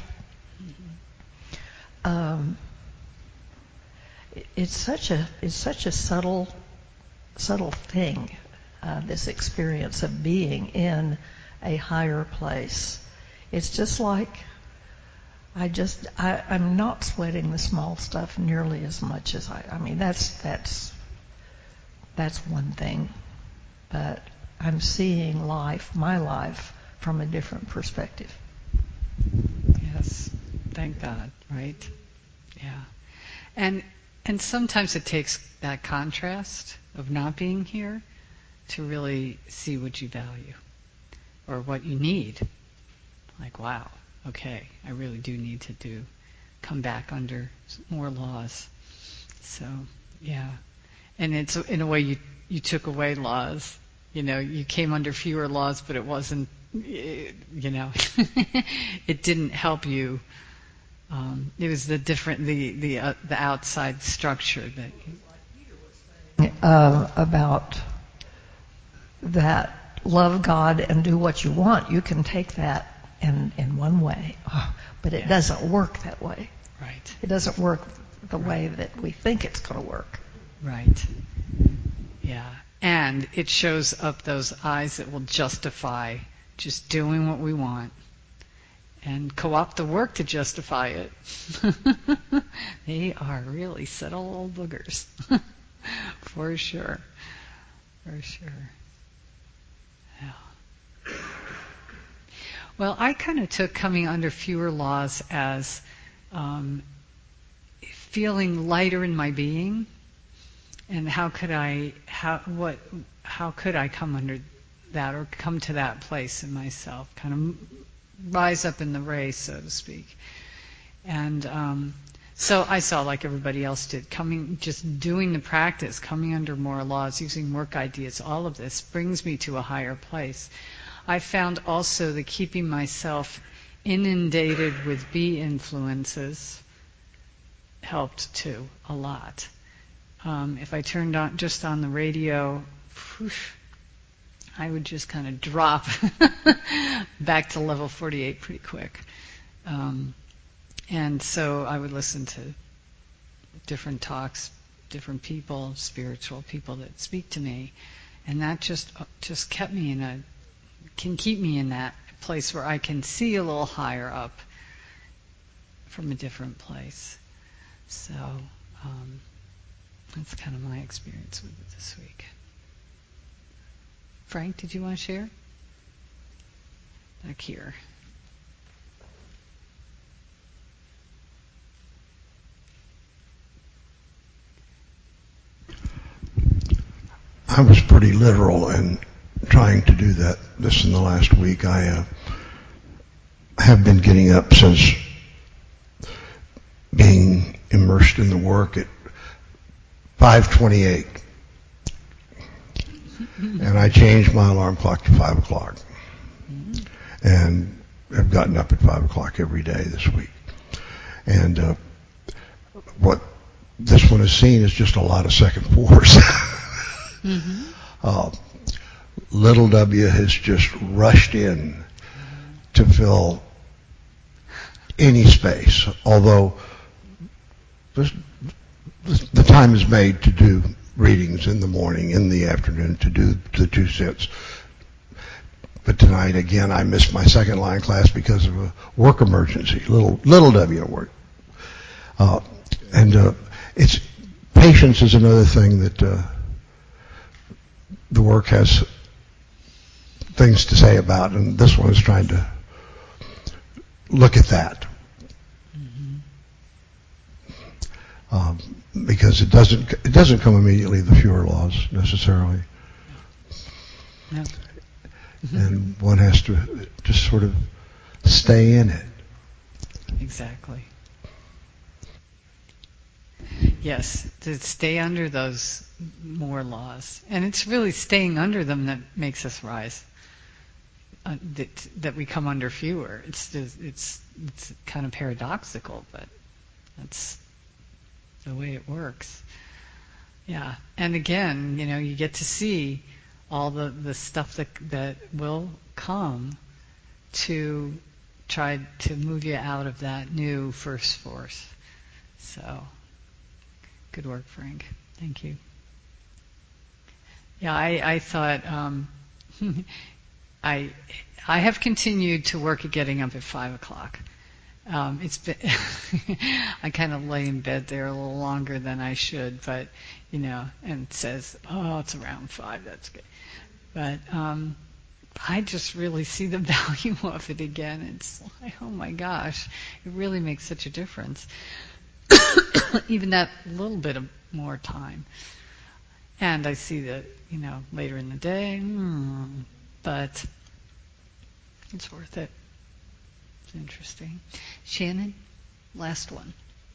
um, it, it's such a it's such a subtle subtle thing, uh, this experience of being in a higher place. It's just like I just I, I'm not sweating the small stuff nearly as much as I. I mean, that's that's that's one thing, but I'm seeing life, my life, from a different perspective. Yes, thank God, right? Yeah, and and sometimes it takes that contrast of not being here to really see what you value or what you need. Like, wow, okay, I really do need to do come back under more laws. So, yeah. And it's in a way you you took away laws. You know, you came under fewer laws, but it wasn't, you know, it didn't help you. Um, it was the different, the the uh, the outside structure that. Uh, about that, love God and do what you want. You can take that in in one way, but it yeah. doesn't work that way. Right. It doesn't work the right. way that we think it's going to work. Right. Yeah. And it shows up those eyes that will justify just doing what we want and co-opt the work to justify it. They are really subtle old boogers. For sure. For sure. Yeah. Well, I kind of took coming under fewer laws as um, feeling lighter in my being. And how could I, how, what, how could I come under that or come to that place in myself, kind of rise up in the race, so to speak. And um, so I saw, like everybody else did, coming, just doing the practice, coming under more laws, using work ideas, all of this brings me to a higher place. I found also that keeping myself inundated with bee influences helped too, a lot. Um, if I turned on just on the radio, whoosh, I would just kind of drop back to level forty-eight pretty quick. Um, and so I would listen to different talks, different people, spiritual people that speak to me, and that just just kept me in a can keep me in that place where I can see a little higher up from a different place. So. Um, That's kind of my experience with it this week. Frank, did you want to share? Back here. I was pretty literal in trying to do that this in the last week. I uh, have been getting up since being immersed in the work at five twenty-eight, and I changed my alarm clock to five o'clock, and have gotten up at five o'clock every day this week. And uh, what this one has seen is just a lot of second fours. mm-hmm. uh, little W has just rushed in to fill any space, although this, this, the time is made to do readings in the morning, in the afternoon, to do the two sets. But tonight, again, I missed my second line class because of a work emergency, little little W work. Uh, and uh, it's patience is another thing that uh, the work has things to say about, and this one is trying to look at that. Mm-hmm. Um, because it doesn't it doesn't come immediately, the fewer laws necessarily. No. And one has to just sort of stay in it. Exactly. Yes, to stay under those more laws. And it's really staying under them that makes us rise. Uh, that, that we come under fewer. It's, just, it's, it's kind of paradoxical, but that's the way it works. Yeah. And again, you know, you get to see all the, the stuff that that will come to try to move you out of that new first force. So, good work, Frank. Thank you. Yeah, I, I thought um, I I have continued to work at getting up at five o'clock. Um, it's been I kind of lay in bed there a little longer than I should, but you know, and it says, oh, it's around five. That's good. But um, I just really see the value of it again. It's like, oh my gosh, it really makes such a difference. Even that little bit of more time. And I see that, you know, later in the day, hmm, but it's worth it. It's interesting. Shannon, last one.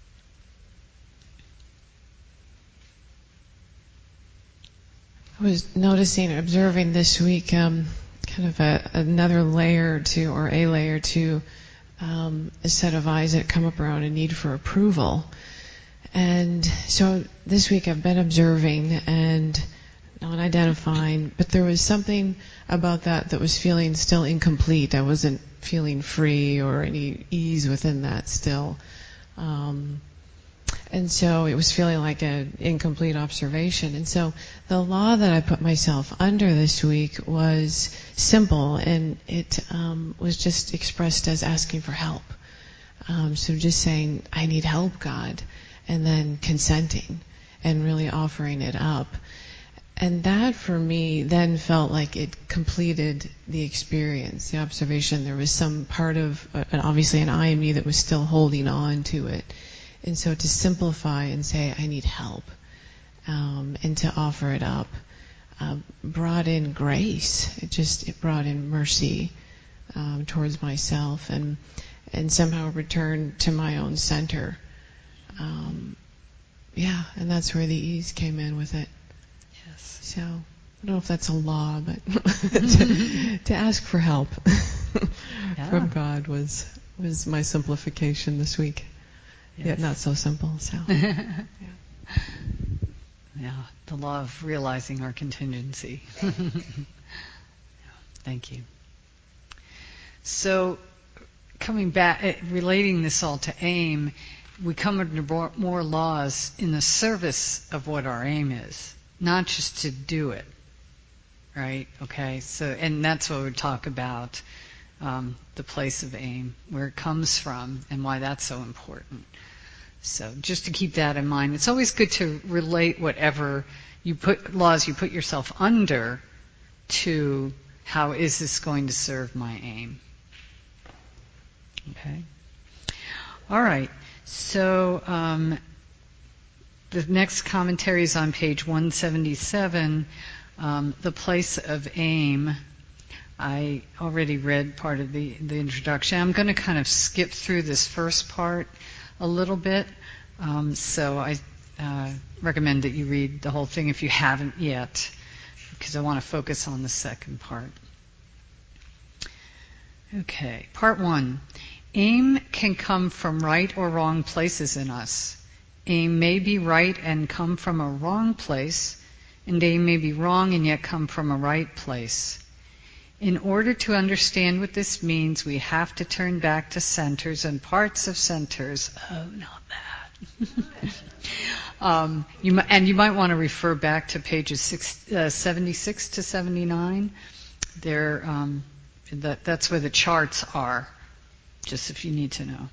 I was noticing, observing this week, um, kind of a, another layer to, or a layer to, um, a set of eyes that come up around a need for approval. And so this week I've been observing and not identifying, but there was something about that that was feeling still incomplete. I wasn't feeling free or any ease within that still. Um, And so it was feeling like an incomplete observation. And so the law that I put myself under this week was simple, and it um, was just expressed as asking for help. Um, so just saying, I need help, God, and then consenting and really offering it up. And that for me then felt like it completed the experience, the observation. There was some part of, uh, obviously an I in me that was still holding on to it. And so to simplify and say, I need help, um, and to offer it up, uh, brought in grace. It just, it brought in mercy um, towards myself, and and somehow returned to my own center. Um, yeah, and that's where the ease came in with it. Yes. So, I don't know if that's a law, but to, to ask for help yeah. from God was was my simplification this week. Yes. Yet not so simple. So, yeah. Yeah, the law of realizing our contingency. Yeah, thank you. So, coming back, relating this all to aim, we come under more laws in the service of what our aim is, not just to do it. Right? Okay. So, and that's what we talk about, um, the place of aim, where it comes from, and why that's so important. So just to keep that in mind, it's always good to relate whatever you put, laws you put yourself under, to how is this going to serve my aim. Okay. All right. So um, the next commentary is on page one seventy-seven, um, the place of aim. I already read part of the, the introduction. I'm going to kind of skip through this first part a little bit, um, so I uh, recommend that you read the whole thing if you haven't yet, because I want to focus on the second part. Okay, part one. Aim can come from right or wrong places in us. Aim may be right and come from a wrong place, and aim may be wrong and yet come from a right place. In order to understand what this means, we have to turn back to centers and parts of centers. Oh, not that. um, you, and you might want to refer back to pages six, uh, seventy-six to seventy-nine. They're, um, that, that's where the charts are, just if you need to know.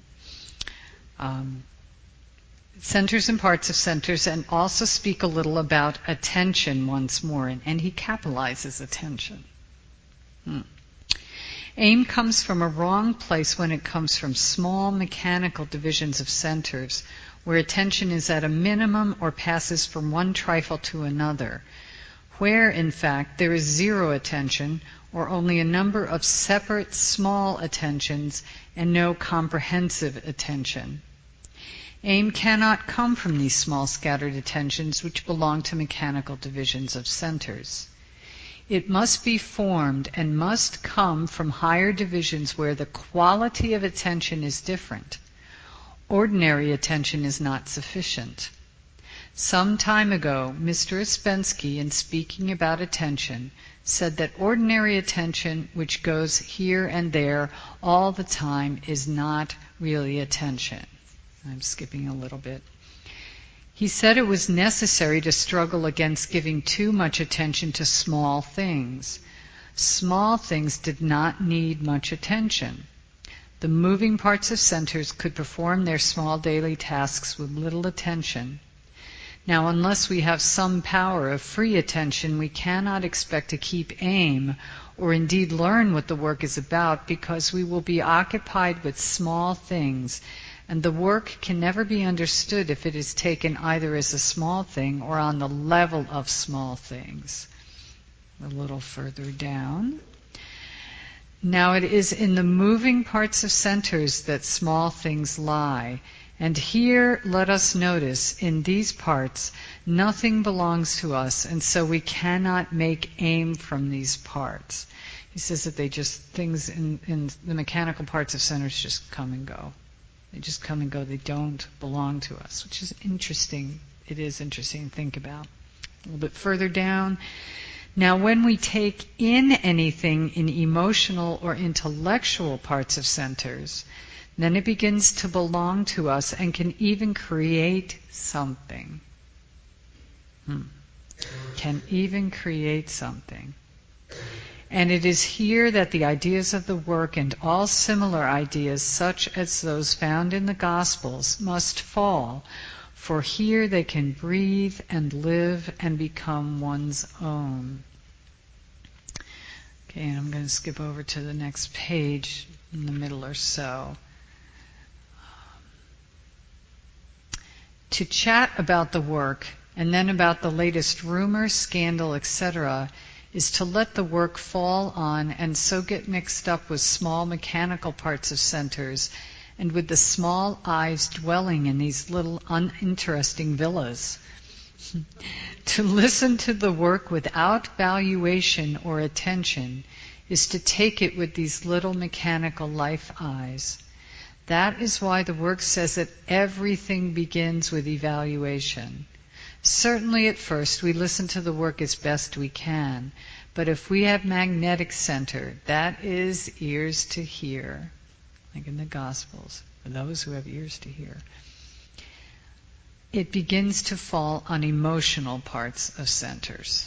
Um, centers and parts of centers, and also speak a little about attention once more, and, and he capitalizes attention. Hmm. Aim comes from a wrong place when it comes from small mechanical divisions of centers, where attention is at a minimum or passes from one trifle to another, where, in fact, there is zero attention, or only a number of separate small attentions and no comprehensive attention. Aim cannot come from these small scattered attentions which belong to mechanical divisions of centers. It must be formed and must come from higher divisions where the quality of attention is different. Ordinary attention is not sufficient. Some time ago, Mister Ouspensky, in speaking about attention, said that ordinary attention, which goes here and there all the time, is not really attention. I'm skipping a little bit. He said it was necessary to struggle against giving too much attention to small things. Small things did not need much attention. The moving parts of centers could perform their small daily tasks with little attention. Now, unless we have some power of free attention, we cannot expect to keep aim or indeed learn what the work is about, because we will be occupied with small things, and the work can never be understood if it is taken either as a small thing or on the level of small things. A little further down. Now it is in the moving parts of centers that small things lie. And here let us notice, in these parts, nothing belongs to us, and so we cannot make aim from these parts. He says that they just, things in, in the mechanical parts of centers just come and go. They just come and go. They don't belong to us, which is interesting. It is interesting to think about. A little bit further down. Now, when we take in anything in emotional or intellectual parts of centers, then it begins to belong to us and can even create something. Hmm. Can even create something. And it is here that the ideas of the work and all similar ideas, such as those found in the Gospels, must fall, for here they can breathe and live and become one's own. Okay, and I'm going to skip over to the next page in the middle or so. To chat about the work and then about the latest rumor, scandal, et cetera, is to let the work fall on and so get mixed up with small mechanical parts of centers and with the small eyes dwelling in these little uninteresting villas. To listen to the work without valuation or attention is to take it with these little mechanical life eyes. That is why the work says that everything begins with evaluation. Certainly at first we listen to the work as best we can, but if we have magnetic center, that is ears to hear, like in the Gospels, for those who have ears to hear, it begins to fall on emotional parts of centers.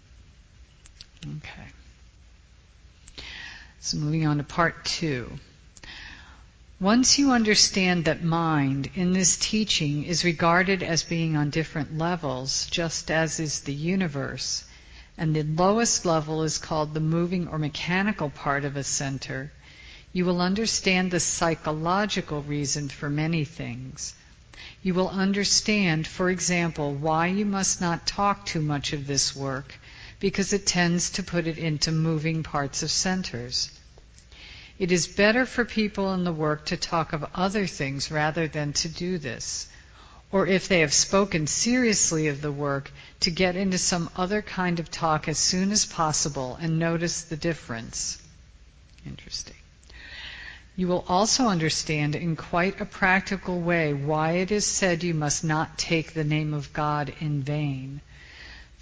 Okay. So moving on to part two. Once you understand that mind in this teaching is regarded as being on different levels, just as is the universe, and the lowest level is called the moving or mechanical part of a center, you will understand the psychological reason for many things. You will understand, for example, why you must not talk too much of this work, because it tends to put it into moving parts of centers. It is better for people in the work to talk of other things rather than to do this. Or if they have spoken seriously of the work, to get into some other kind of talk as soon as possible and notice the difference. Interesting. You will also understand in quite a practical way why it is said you must not take the name of God in vain.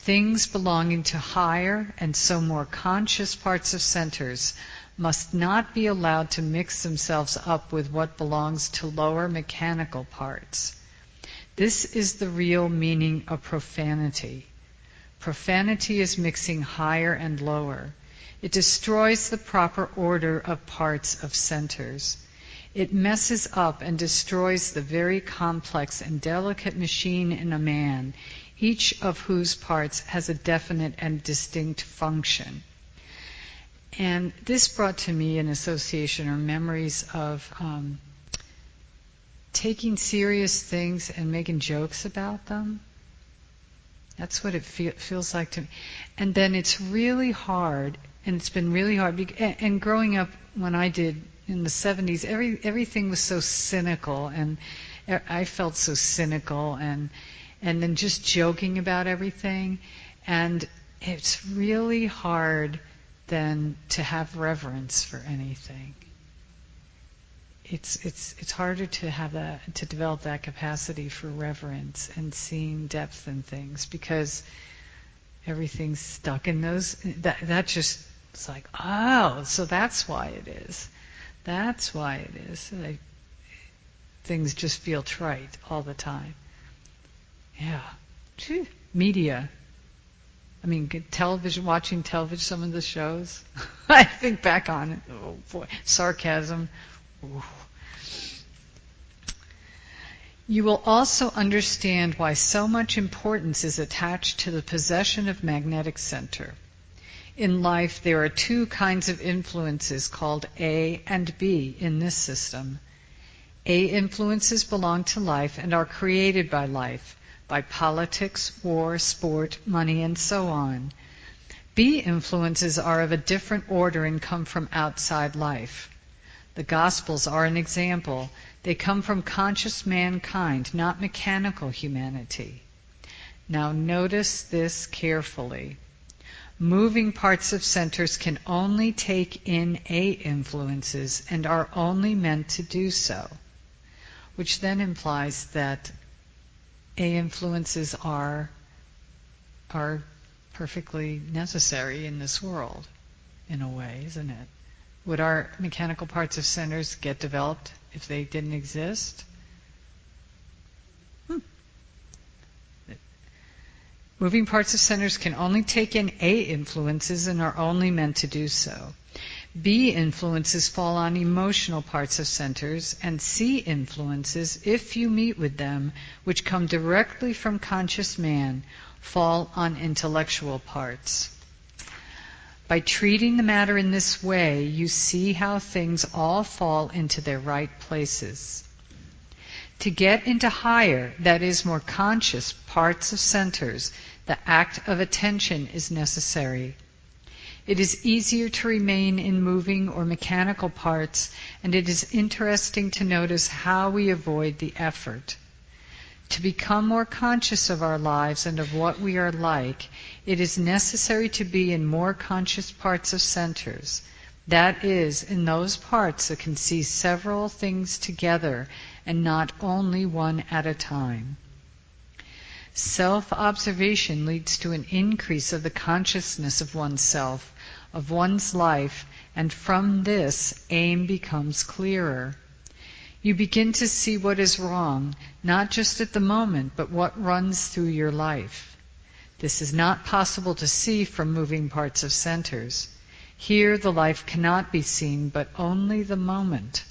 Things belonging to higher and so more conscious parts of centers must not be allowed to mix themselves up with what belongs to lower mechanical parts. This is the real meaning of profanity. Profanity is mixing higher and lower. It destroys the proper order of parts of centers. It messes up and destroys the very complex and delicate machine in a man, each of whose parts has a definite and distinct function. And this brought to me an association or memories of um, taking serious things and making jokes about them. That's what it feel, feels like to me. And then it's really hard, and it's been really hard. And, and growing up, when I did in the seventies, every everything was so cynical, and I felt so cynical, and and then just joking about everything. And it's really hard then to have reverence for anything. It's it's it's harder to have that, to develop that capacity for reverence and seeing depth in things, because everything's stuck in those. That that just it's like, oh, so that's why it is. That's why it is. Like, things just feel trite all the time. Yeah, Phew. Media. I mean, television, watching television, some of the shows. I think back on it. Oh boy, sarcasm. Ooh. You will also understand why so much importance is attached to the possession of magnetic center. In life, there are two kinds of influences called A and B in this system. A influences belong to life and are created by life, by politics, war, sport, money, and so on. B influences are of a different order and come from outside life. The Gospels are an example. They come from conscious mankind, not mechanical humanity. Now notice this carefully. Moving parts of centers can only take in A influences and are only meant to do so, which then implies that A influences are, are perfectly necessary in this world, in a way, isn't it? Would our mechanical parts of centers get developed if they didn't exist? Hmm. Moving parts of centers can only take in A influences and are only meant to do so. B influences fall on emotional parts of centers, and C influences, if you meet with them, which come directly from conscious man, fall on intellectual parts. By treating the matter in this way, you see how things all fall into their right places. To get into higher, that is, more conscious parts of centers, the act of attention is necessary. It is easier to remain in moving or mechanical parts, and it is interesting to notice how we avoid the effort. To become more conscious of our lives and of what we are like, it is necessary to be in more conscious parts of centers. That is, in those parts that can see several things together and not only one at a time. Self-observation leads to an increase of the consciousness of oneself, of one's life, and from this, aim becomes clearer. You begin to see what is wrong, not just at the moment, but what runs through your life. This is not possible to see from moving parts of centers. Here the life cannot be seen, but only the moment.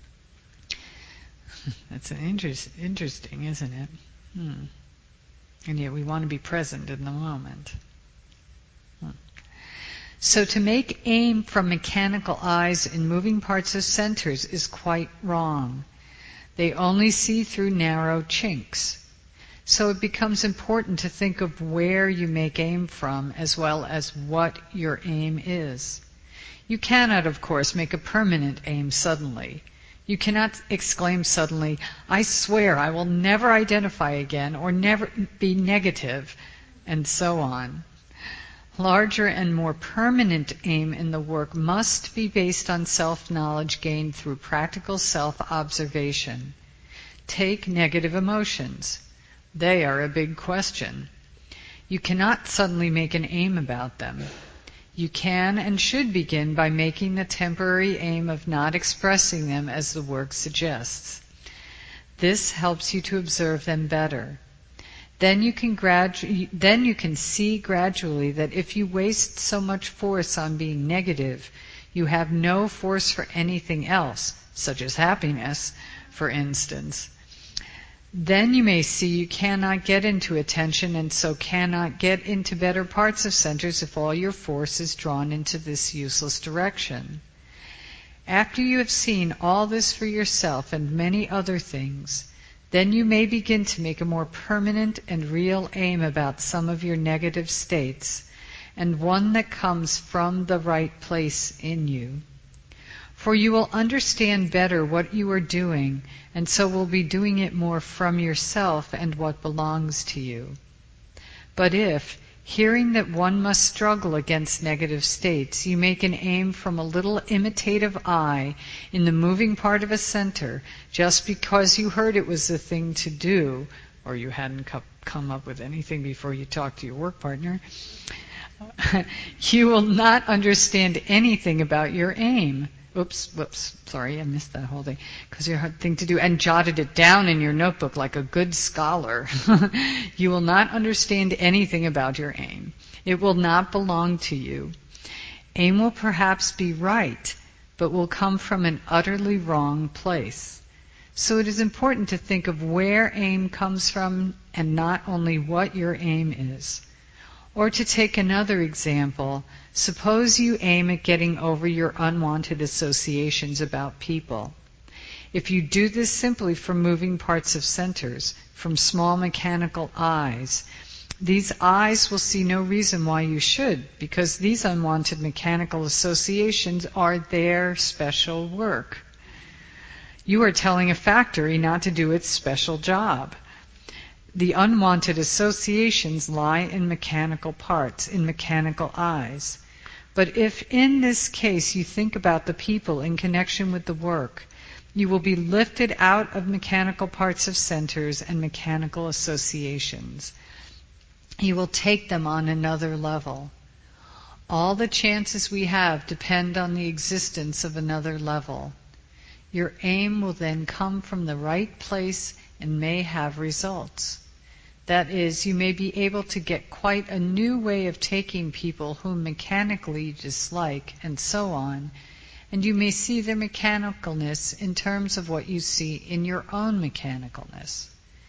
That's an interest, interesting, isn't it? Hmm. And yet we want to be present in the moment. Hmm. So to make aim from mechanical eyes in moving parts of centers is quite wrong. They only see through narrow chinks. So it becomes important to think of where you make aim from as well as what your aim is. You cannot, of course, make a permanent aim suddenly. You cannot exclaim suddenly, I swear I will never identify again or never be negative, and so on. Larger and more permanent aim in the work must be based on self-knowledge gained through practical self-observation. Take negative emotions. They are a big question. You cannot suddenly make an aim about them. You can and should begin by making the temporary aim of not expressing them as the work suggests. This helps you to observe them better. Then you can gradu- then you can see gradually that if you waste so much force on being negative, you have no force for anything else, such as happiness, for instance. Then you may see you cannot get into attention and so cannot get into better parts of centers if all your force is drawn into this useless direction. After you have seen all this for yourself and many other things, then you may begin to make a more permanent and real aim about some of your negative states, and one that comes from the right place in you. For you will understand better what you are doing, and so will be doing it more from yourself and what belongs to you. But if, hearing that one must struggle against negative states, you make an aim from a little imitative I in the moving part of a center, just because you heard it was the thing to do, or you hadn't come up with anything before you talked to your work partner, you will not understand anything about your aim. Oops, whoops, sorry, I missed that whole thing. Because you had a thing to do and jotted it down in your notebook like a good scholar. You will not understand anything about your aim. It will not belong to you. Aim will perhaps be right, but will come from an utterly wrong place. So it is important to think of where aim comes from and not only what your aim is. Or to take another example, suppose you aim at getting over your unwanted associations about people. If you do this simply from moving parts of centers, from small mechanical eyes, these eyes will see no reason why you should, because these unwanted mechanical associations are their special work. You are telling a factory not to do its special job. The unwanted associations lie in mechanical parts, in mechanical eyes. But if in this case you think about the people in connection with the work, you will be lifted out of mechanical parts of centers and mechanical associations. You will take them on another level. All the chances we have depend on the existence of another level. Your aim will then come from the right place and may have results. That is, you may be able to get quite a new way of taking people whom mechanically you dislike, and so on, and you may see their mechanicalness in terms of what you see in your own mechanicalness.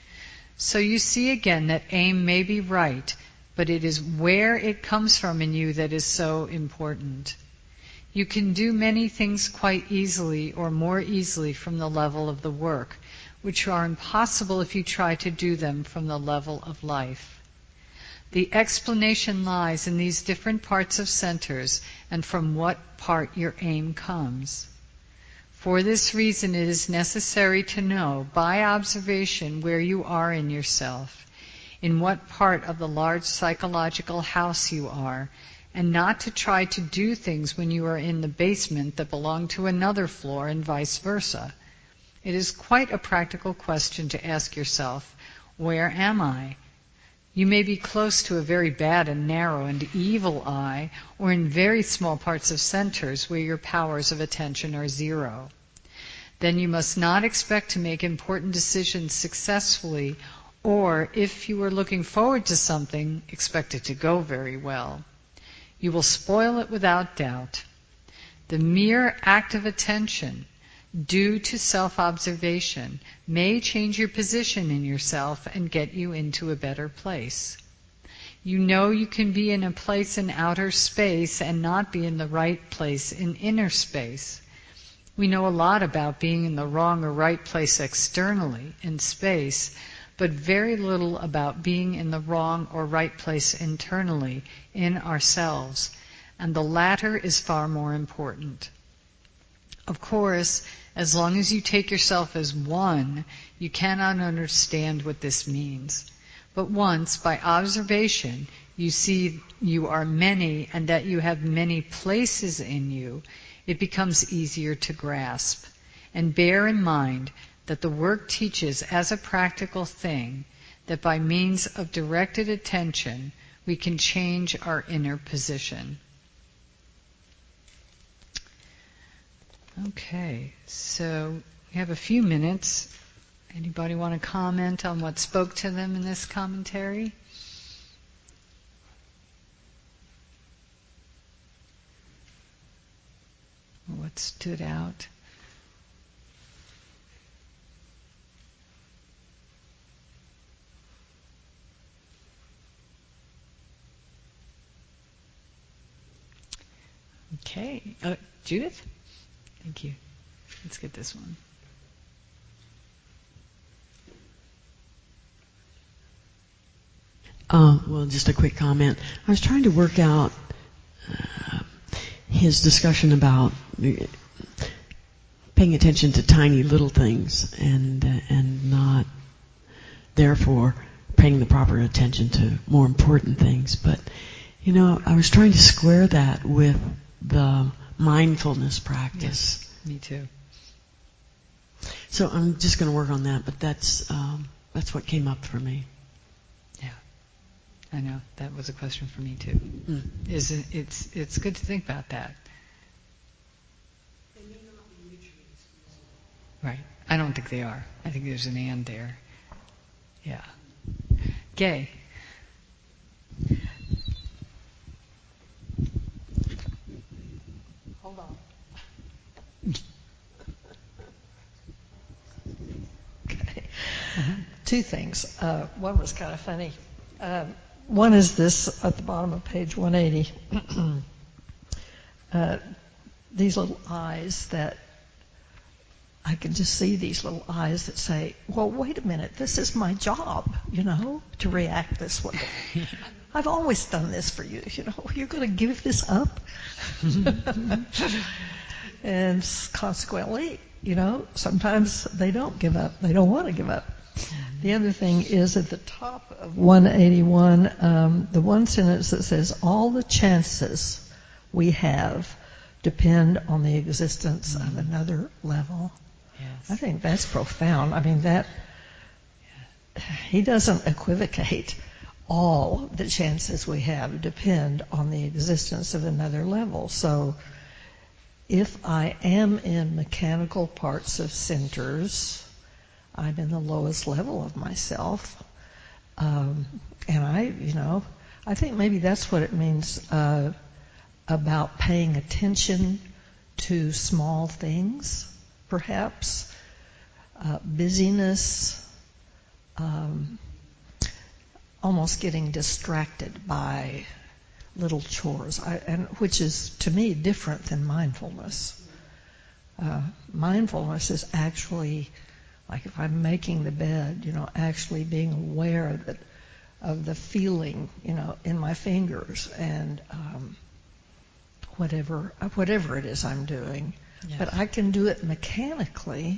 So you see again that aim may be right, but it is where it comes from in you that is so important. You can do many things quite easily or more easily from the level of the work, which are impossible if you try to do them from the level of life. The explanation lies in these different parts of centers and from what part your aim comes. For this reason it is necessary to know by observation where you are in yourself, in what part of the large psychological house you are, and not to try to do things when you are in the basement that belong to another floor and vice versa. It is quite a practical question to ask yourself, where am I? You may be close to a very bad and narrow and evil I, or in very small parts of centers where your powers of attention are zero. Then you must not expect to make important decisions successfully, or if you are looking forward to something, expect it to go very well. You will spoil it without doubt. The mere act of attention, due to self-observation, may change your position in yourself and get you into a better place. You know you can be in a place in outer space and not be in the right place in inner space. We know a lot about being in the wrong or right place externally, in space, but very little about being in the wrong or right place internally, in ourselves, and the latter is far more important. Of course, as long as you take yourself as one, you cannot understand what this means. But once, by observation, you see you are many and that you have many places in you, it becomes easier to grasp. And bear in mind that the work teaches as a practical thing that by means of directed attention, We can change our inner position. Okay, so we have a few minutes. Anybody want to comment on what spoke to them in this commentary? What stood out? Okay. Uh, Judith? Thank you. Let's get this one. Uh, well, just a quick comment. I was trying to work out uh, his discussion about paying attention to tiny little things and uh, and not, therefore, paying the proper attention to more important things. But, you know, I was trying to square that with the mindfulness practice. Yes, me too. So I'm just going to work on that, but that's um, that's what came up for me. Yeah, I know that was a question for me too. Mm. Is it, it's it's good to think about that. They may not be mutually exclusive. Right. I don't think they are. I think there's an and there. Yeah. Gay. Hold on. Okay. Mm-hmm. Two things. Uh, one was kind of funny. Um, one is this at the bottom of page one eighty. uh, these little eyes that I can just see these little eyes that say, well, wait a minute, this is my job, you know, to react this way. I've always done this for you, you know, you're going to give this up? And consequently, you know, sometimes they don't give up. They don't want to give up. The other thing is at the top of one eighty-one, um, the one sentence that says, all the chances we have depend on the existence mm-hmm. of another level. Yes. I think that's profound. I mean, that he doesn't equivocate. All the chances we have depend on the existence of another level. So if I am in mechanical parts of centers, I'm in the lowest level of myself. Um, and I, you know, I think maybe that's what it means uh, about paying attention to small things, perhaps. Uh, busyness, um, almost getting distracted by little chores, I, and which is, to me, different than mindfulness. Uh, mindfulness is actually, like if I'm making the bed, you know, actually being aware that of the feeling, you know, in my fingers and um, whatever whatever it is I'm doing. Yes. But I can do it mechanically,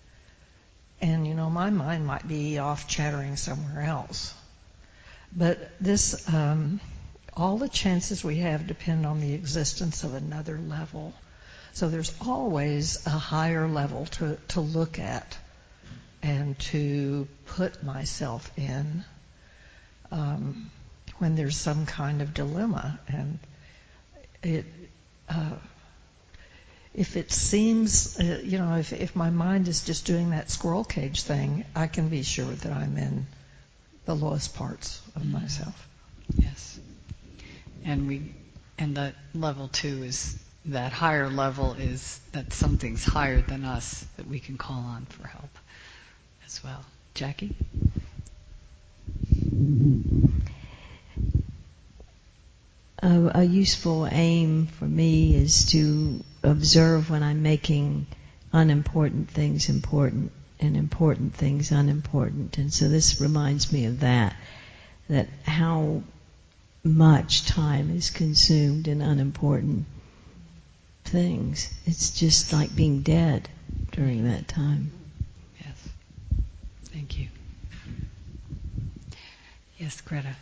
and, you know, my mind might be off chattering somewhere else. But this, um, all the chances we have depend on the existence of another level. So there's always a higher level to, to look at and to put myself in um, when there's some kind of dilemma. And it, uh, if it seems, uh, you know, if, if my mind is just doing that squirrel cage thing, I can be sure that I'm in the lowest parts of mm-hmm. myself. Yes. And we, and that level two is, that higher level is that something's higher than us that we can call on for help as well. Jackie? A, a useful aim for me is to observe when I'm making unimportant things important and important things unimportant. And so this reminds me of that, that how much time is consumed in unimportant things. It's just like being dead during that time. Yes. Thank you. Yes, Greta.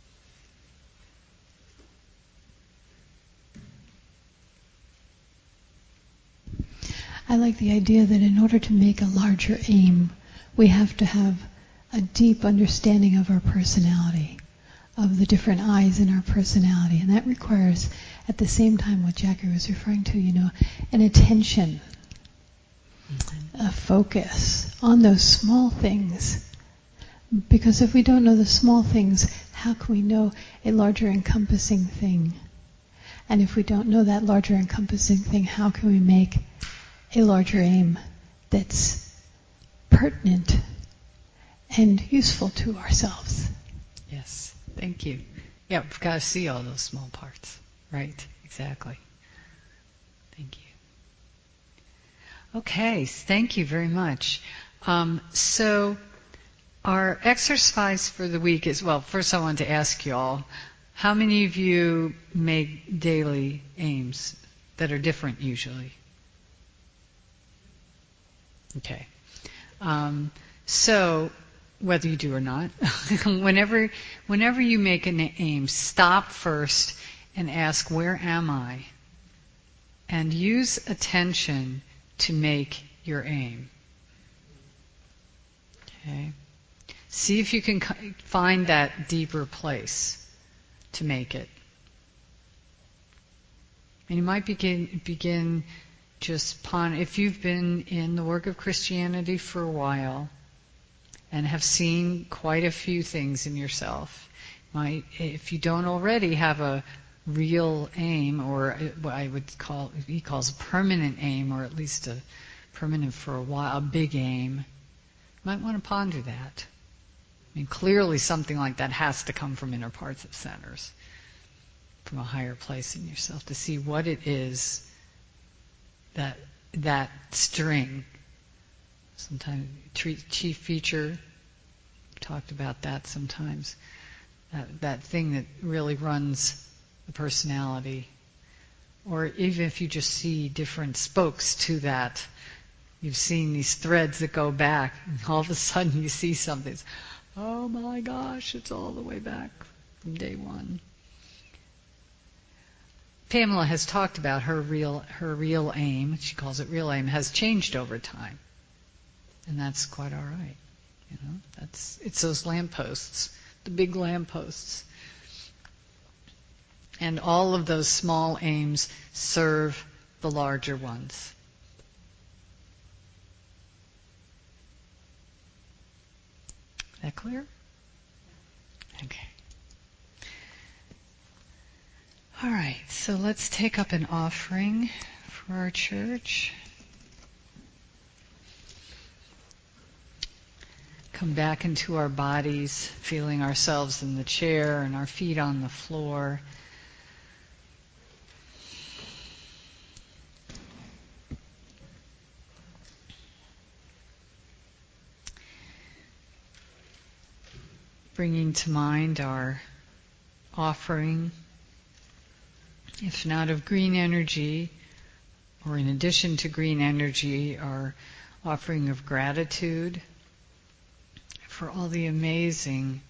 I like the idea that in order to make a larger aim, we have to have a deep understanding of our personality, of the different I's in our personality. And that requires, at the same time, what Jackie was referring to, you know, an attention, mm-hmm. a focus on those small things. Because if we don't know the small things, how can we know a larger encompassing thing? And if we don't know that larger encompassing thing, how can we make a larger aim that's pertinent and useful to ourselves? Yes, thank you. Yeah, we've got to see all those small parts. Right, exactly. Thank you. Okay, thank you very much. Um, so our exercise for the week is, well, first I want to ask you all, how many of you make daily aims that are different usually? Okay. Um, so, whether you do or not, whenever, whenever you make an aim, stop first and ask, where am I? And use attention to make your aim. Okay. See if you can find that deeper place to make it. And you might begin begin just pon. If you've been in the work of Christianity for a while and have seen quite a few things in yourself, might, if you don't already have a real aim, or what I would call, he calls a permanent aim, or at least a permanent for a while, a big aim, you might want to ponder that. I mean, clearly something like that has to come from inner parts of centers, from a higher place in yourself, to see what it is that that string. Sometimes chief feature, talked about that sometimes. That that thing that really runs the personality. Or even if you just see different spokes to that, you've seen these threads that go back, and all of a sudden you see something. Oh my gosh, it's all the way back from day one. Pamela has talked about her real her real aim, she calls it real aim, has changed over time. And that's quite all right. You know, that's it's those lampposts, the big lampposts. And all of those small aims serve the larger ones. Is that clear? Okay. All right, so let's take up an offering for our church. Come back into our bodies, feeling ourselves in the chair and our feet on the floor. Bringing to mind our offering, if not of green energy, or in addition to green energy, our offering of gratitude for all the amazing,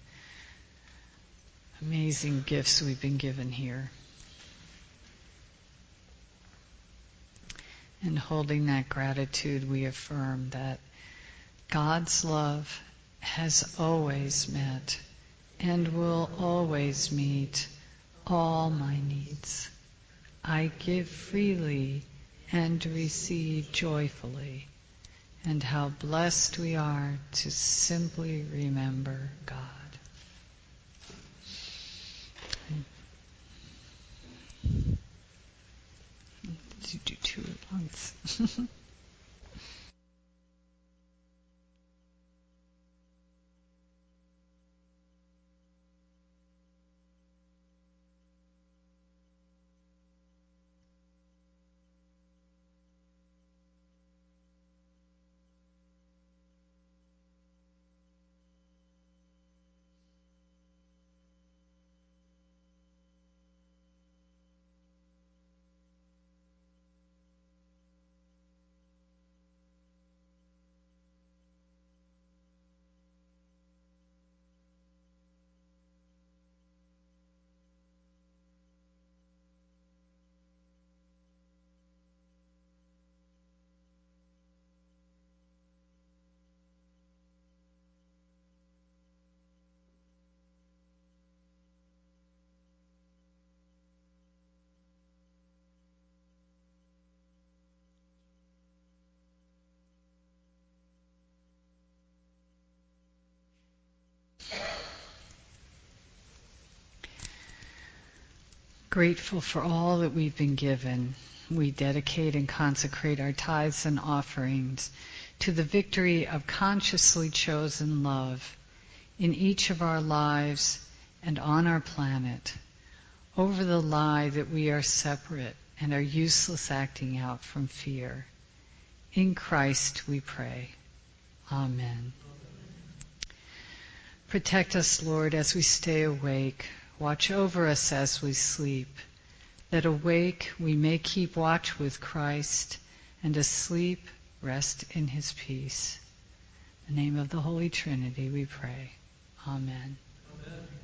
amazing gifts we've been given here. And holding that gratitude, we affirm that God's love has always met and will always meet all my needs. I give freely and receive joyfully, and how blessed we are to simply remember God. Did you do two at once? Grateful for all that we've been given, we dedicate and consecrate our tithes and offerings to the victory of consciously chosen love in each of our lives and on our planet, over the lie that we are separate and are useless acting out from fear. In Christ we pray. Amen. Protect us, Lord, as we stay awake. Watch over us as we sleep, that awake we may keep watch with Christ, and asleep rest in his peace. In the name of the Holy Trinity we pray. Amen. Amen.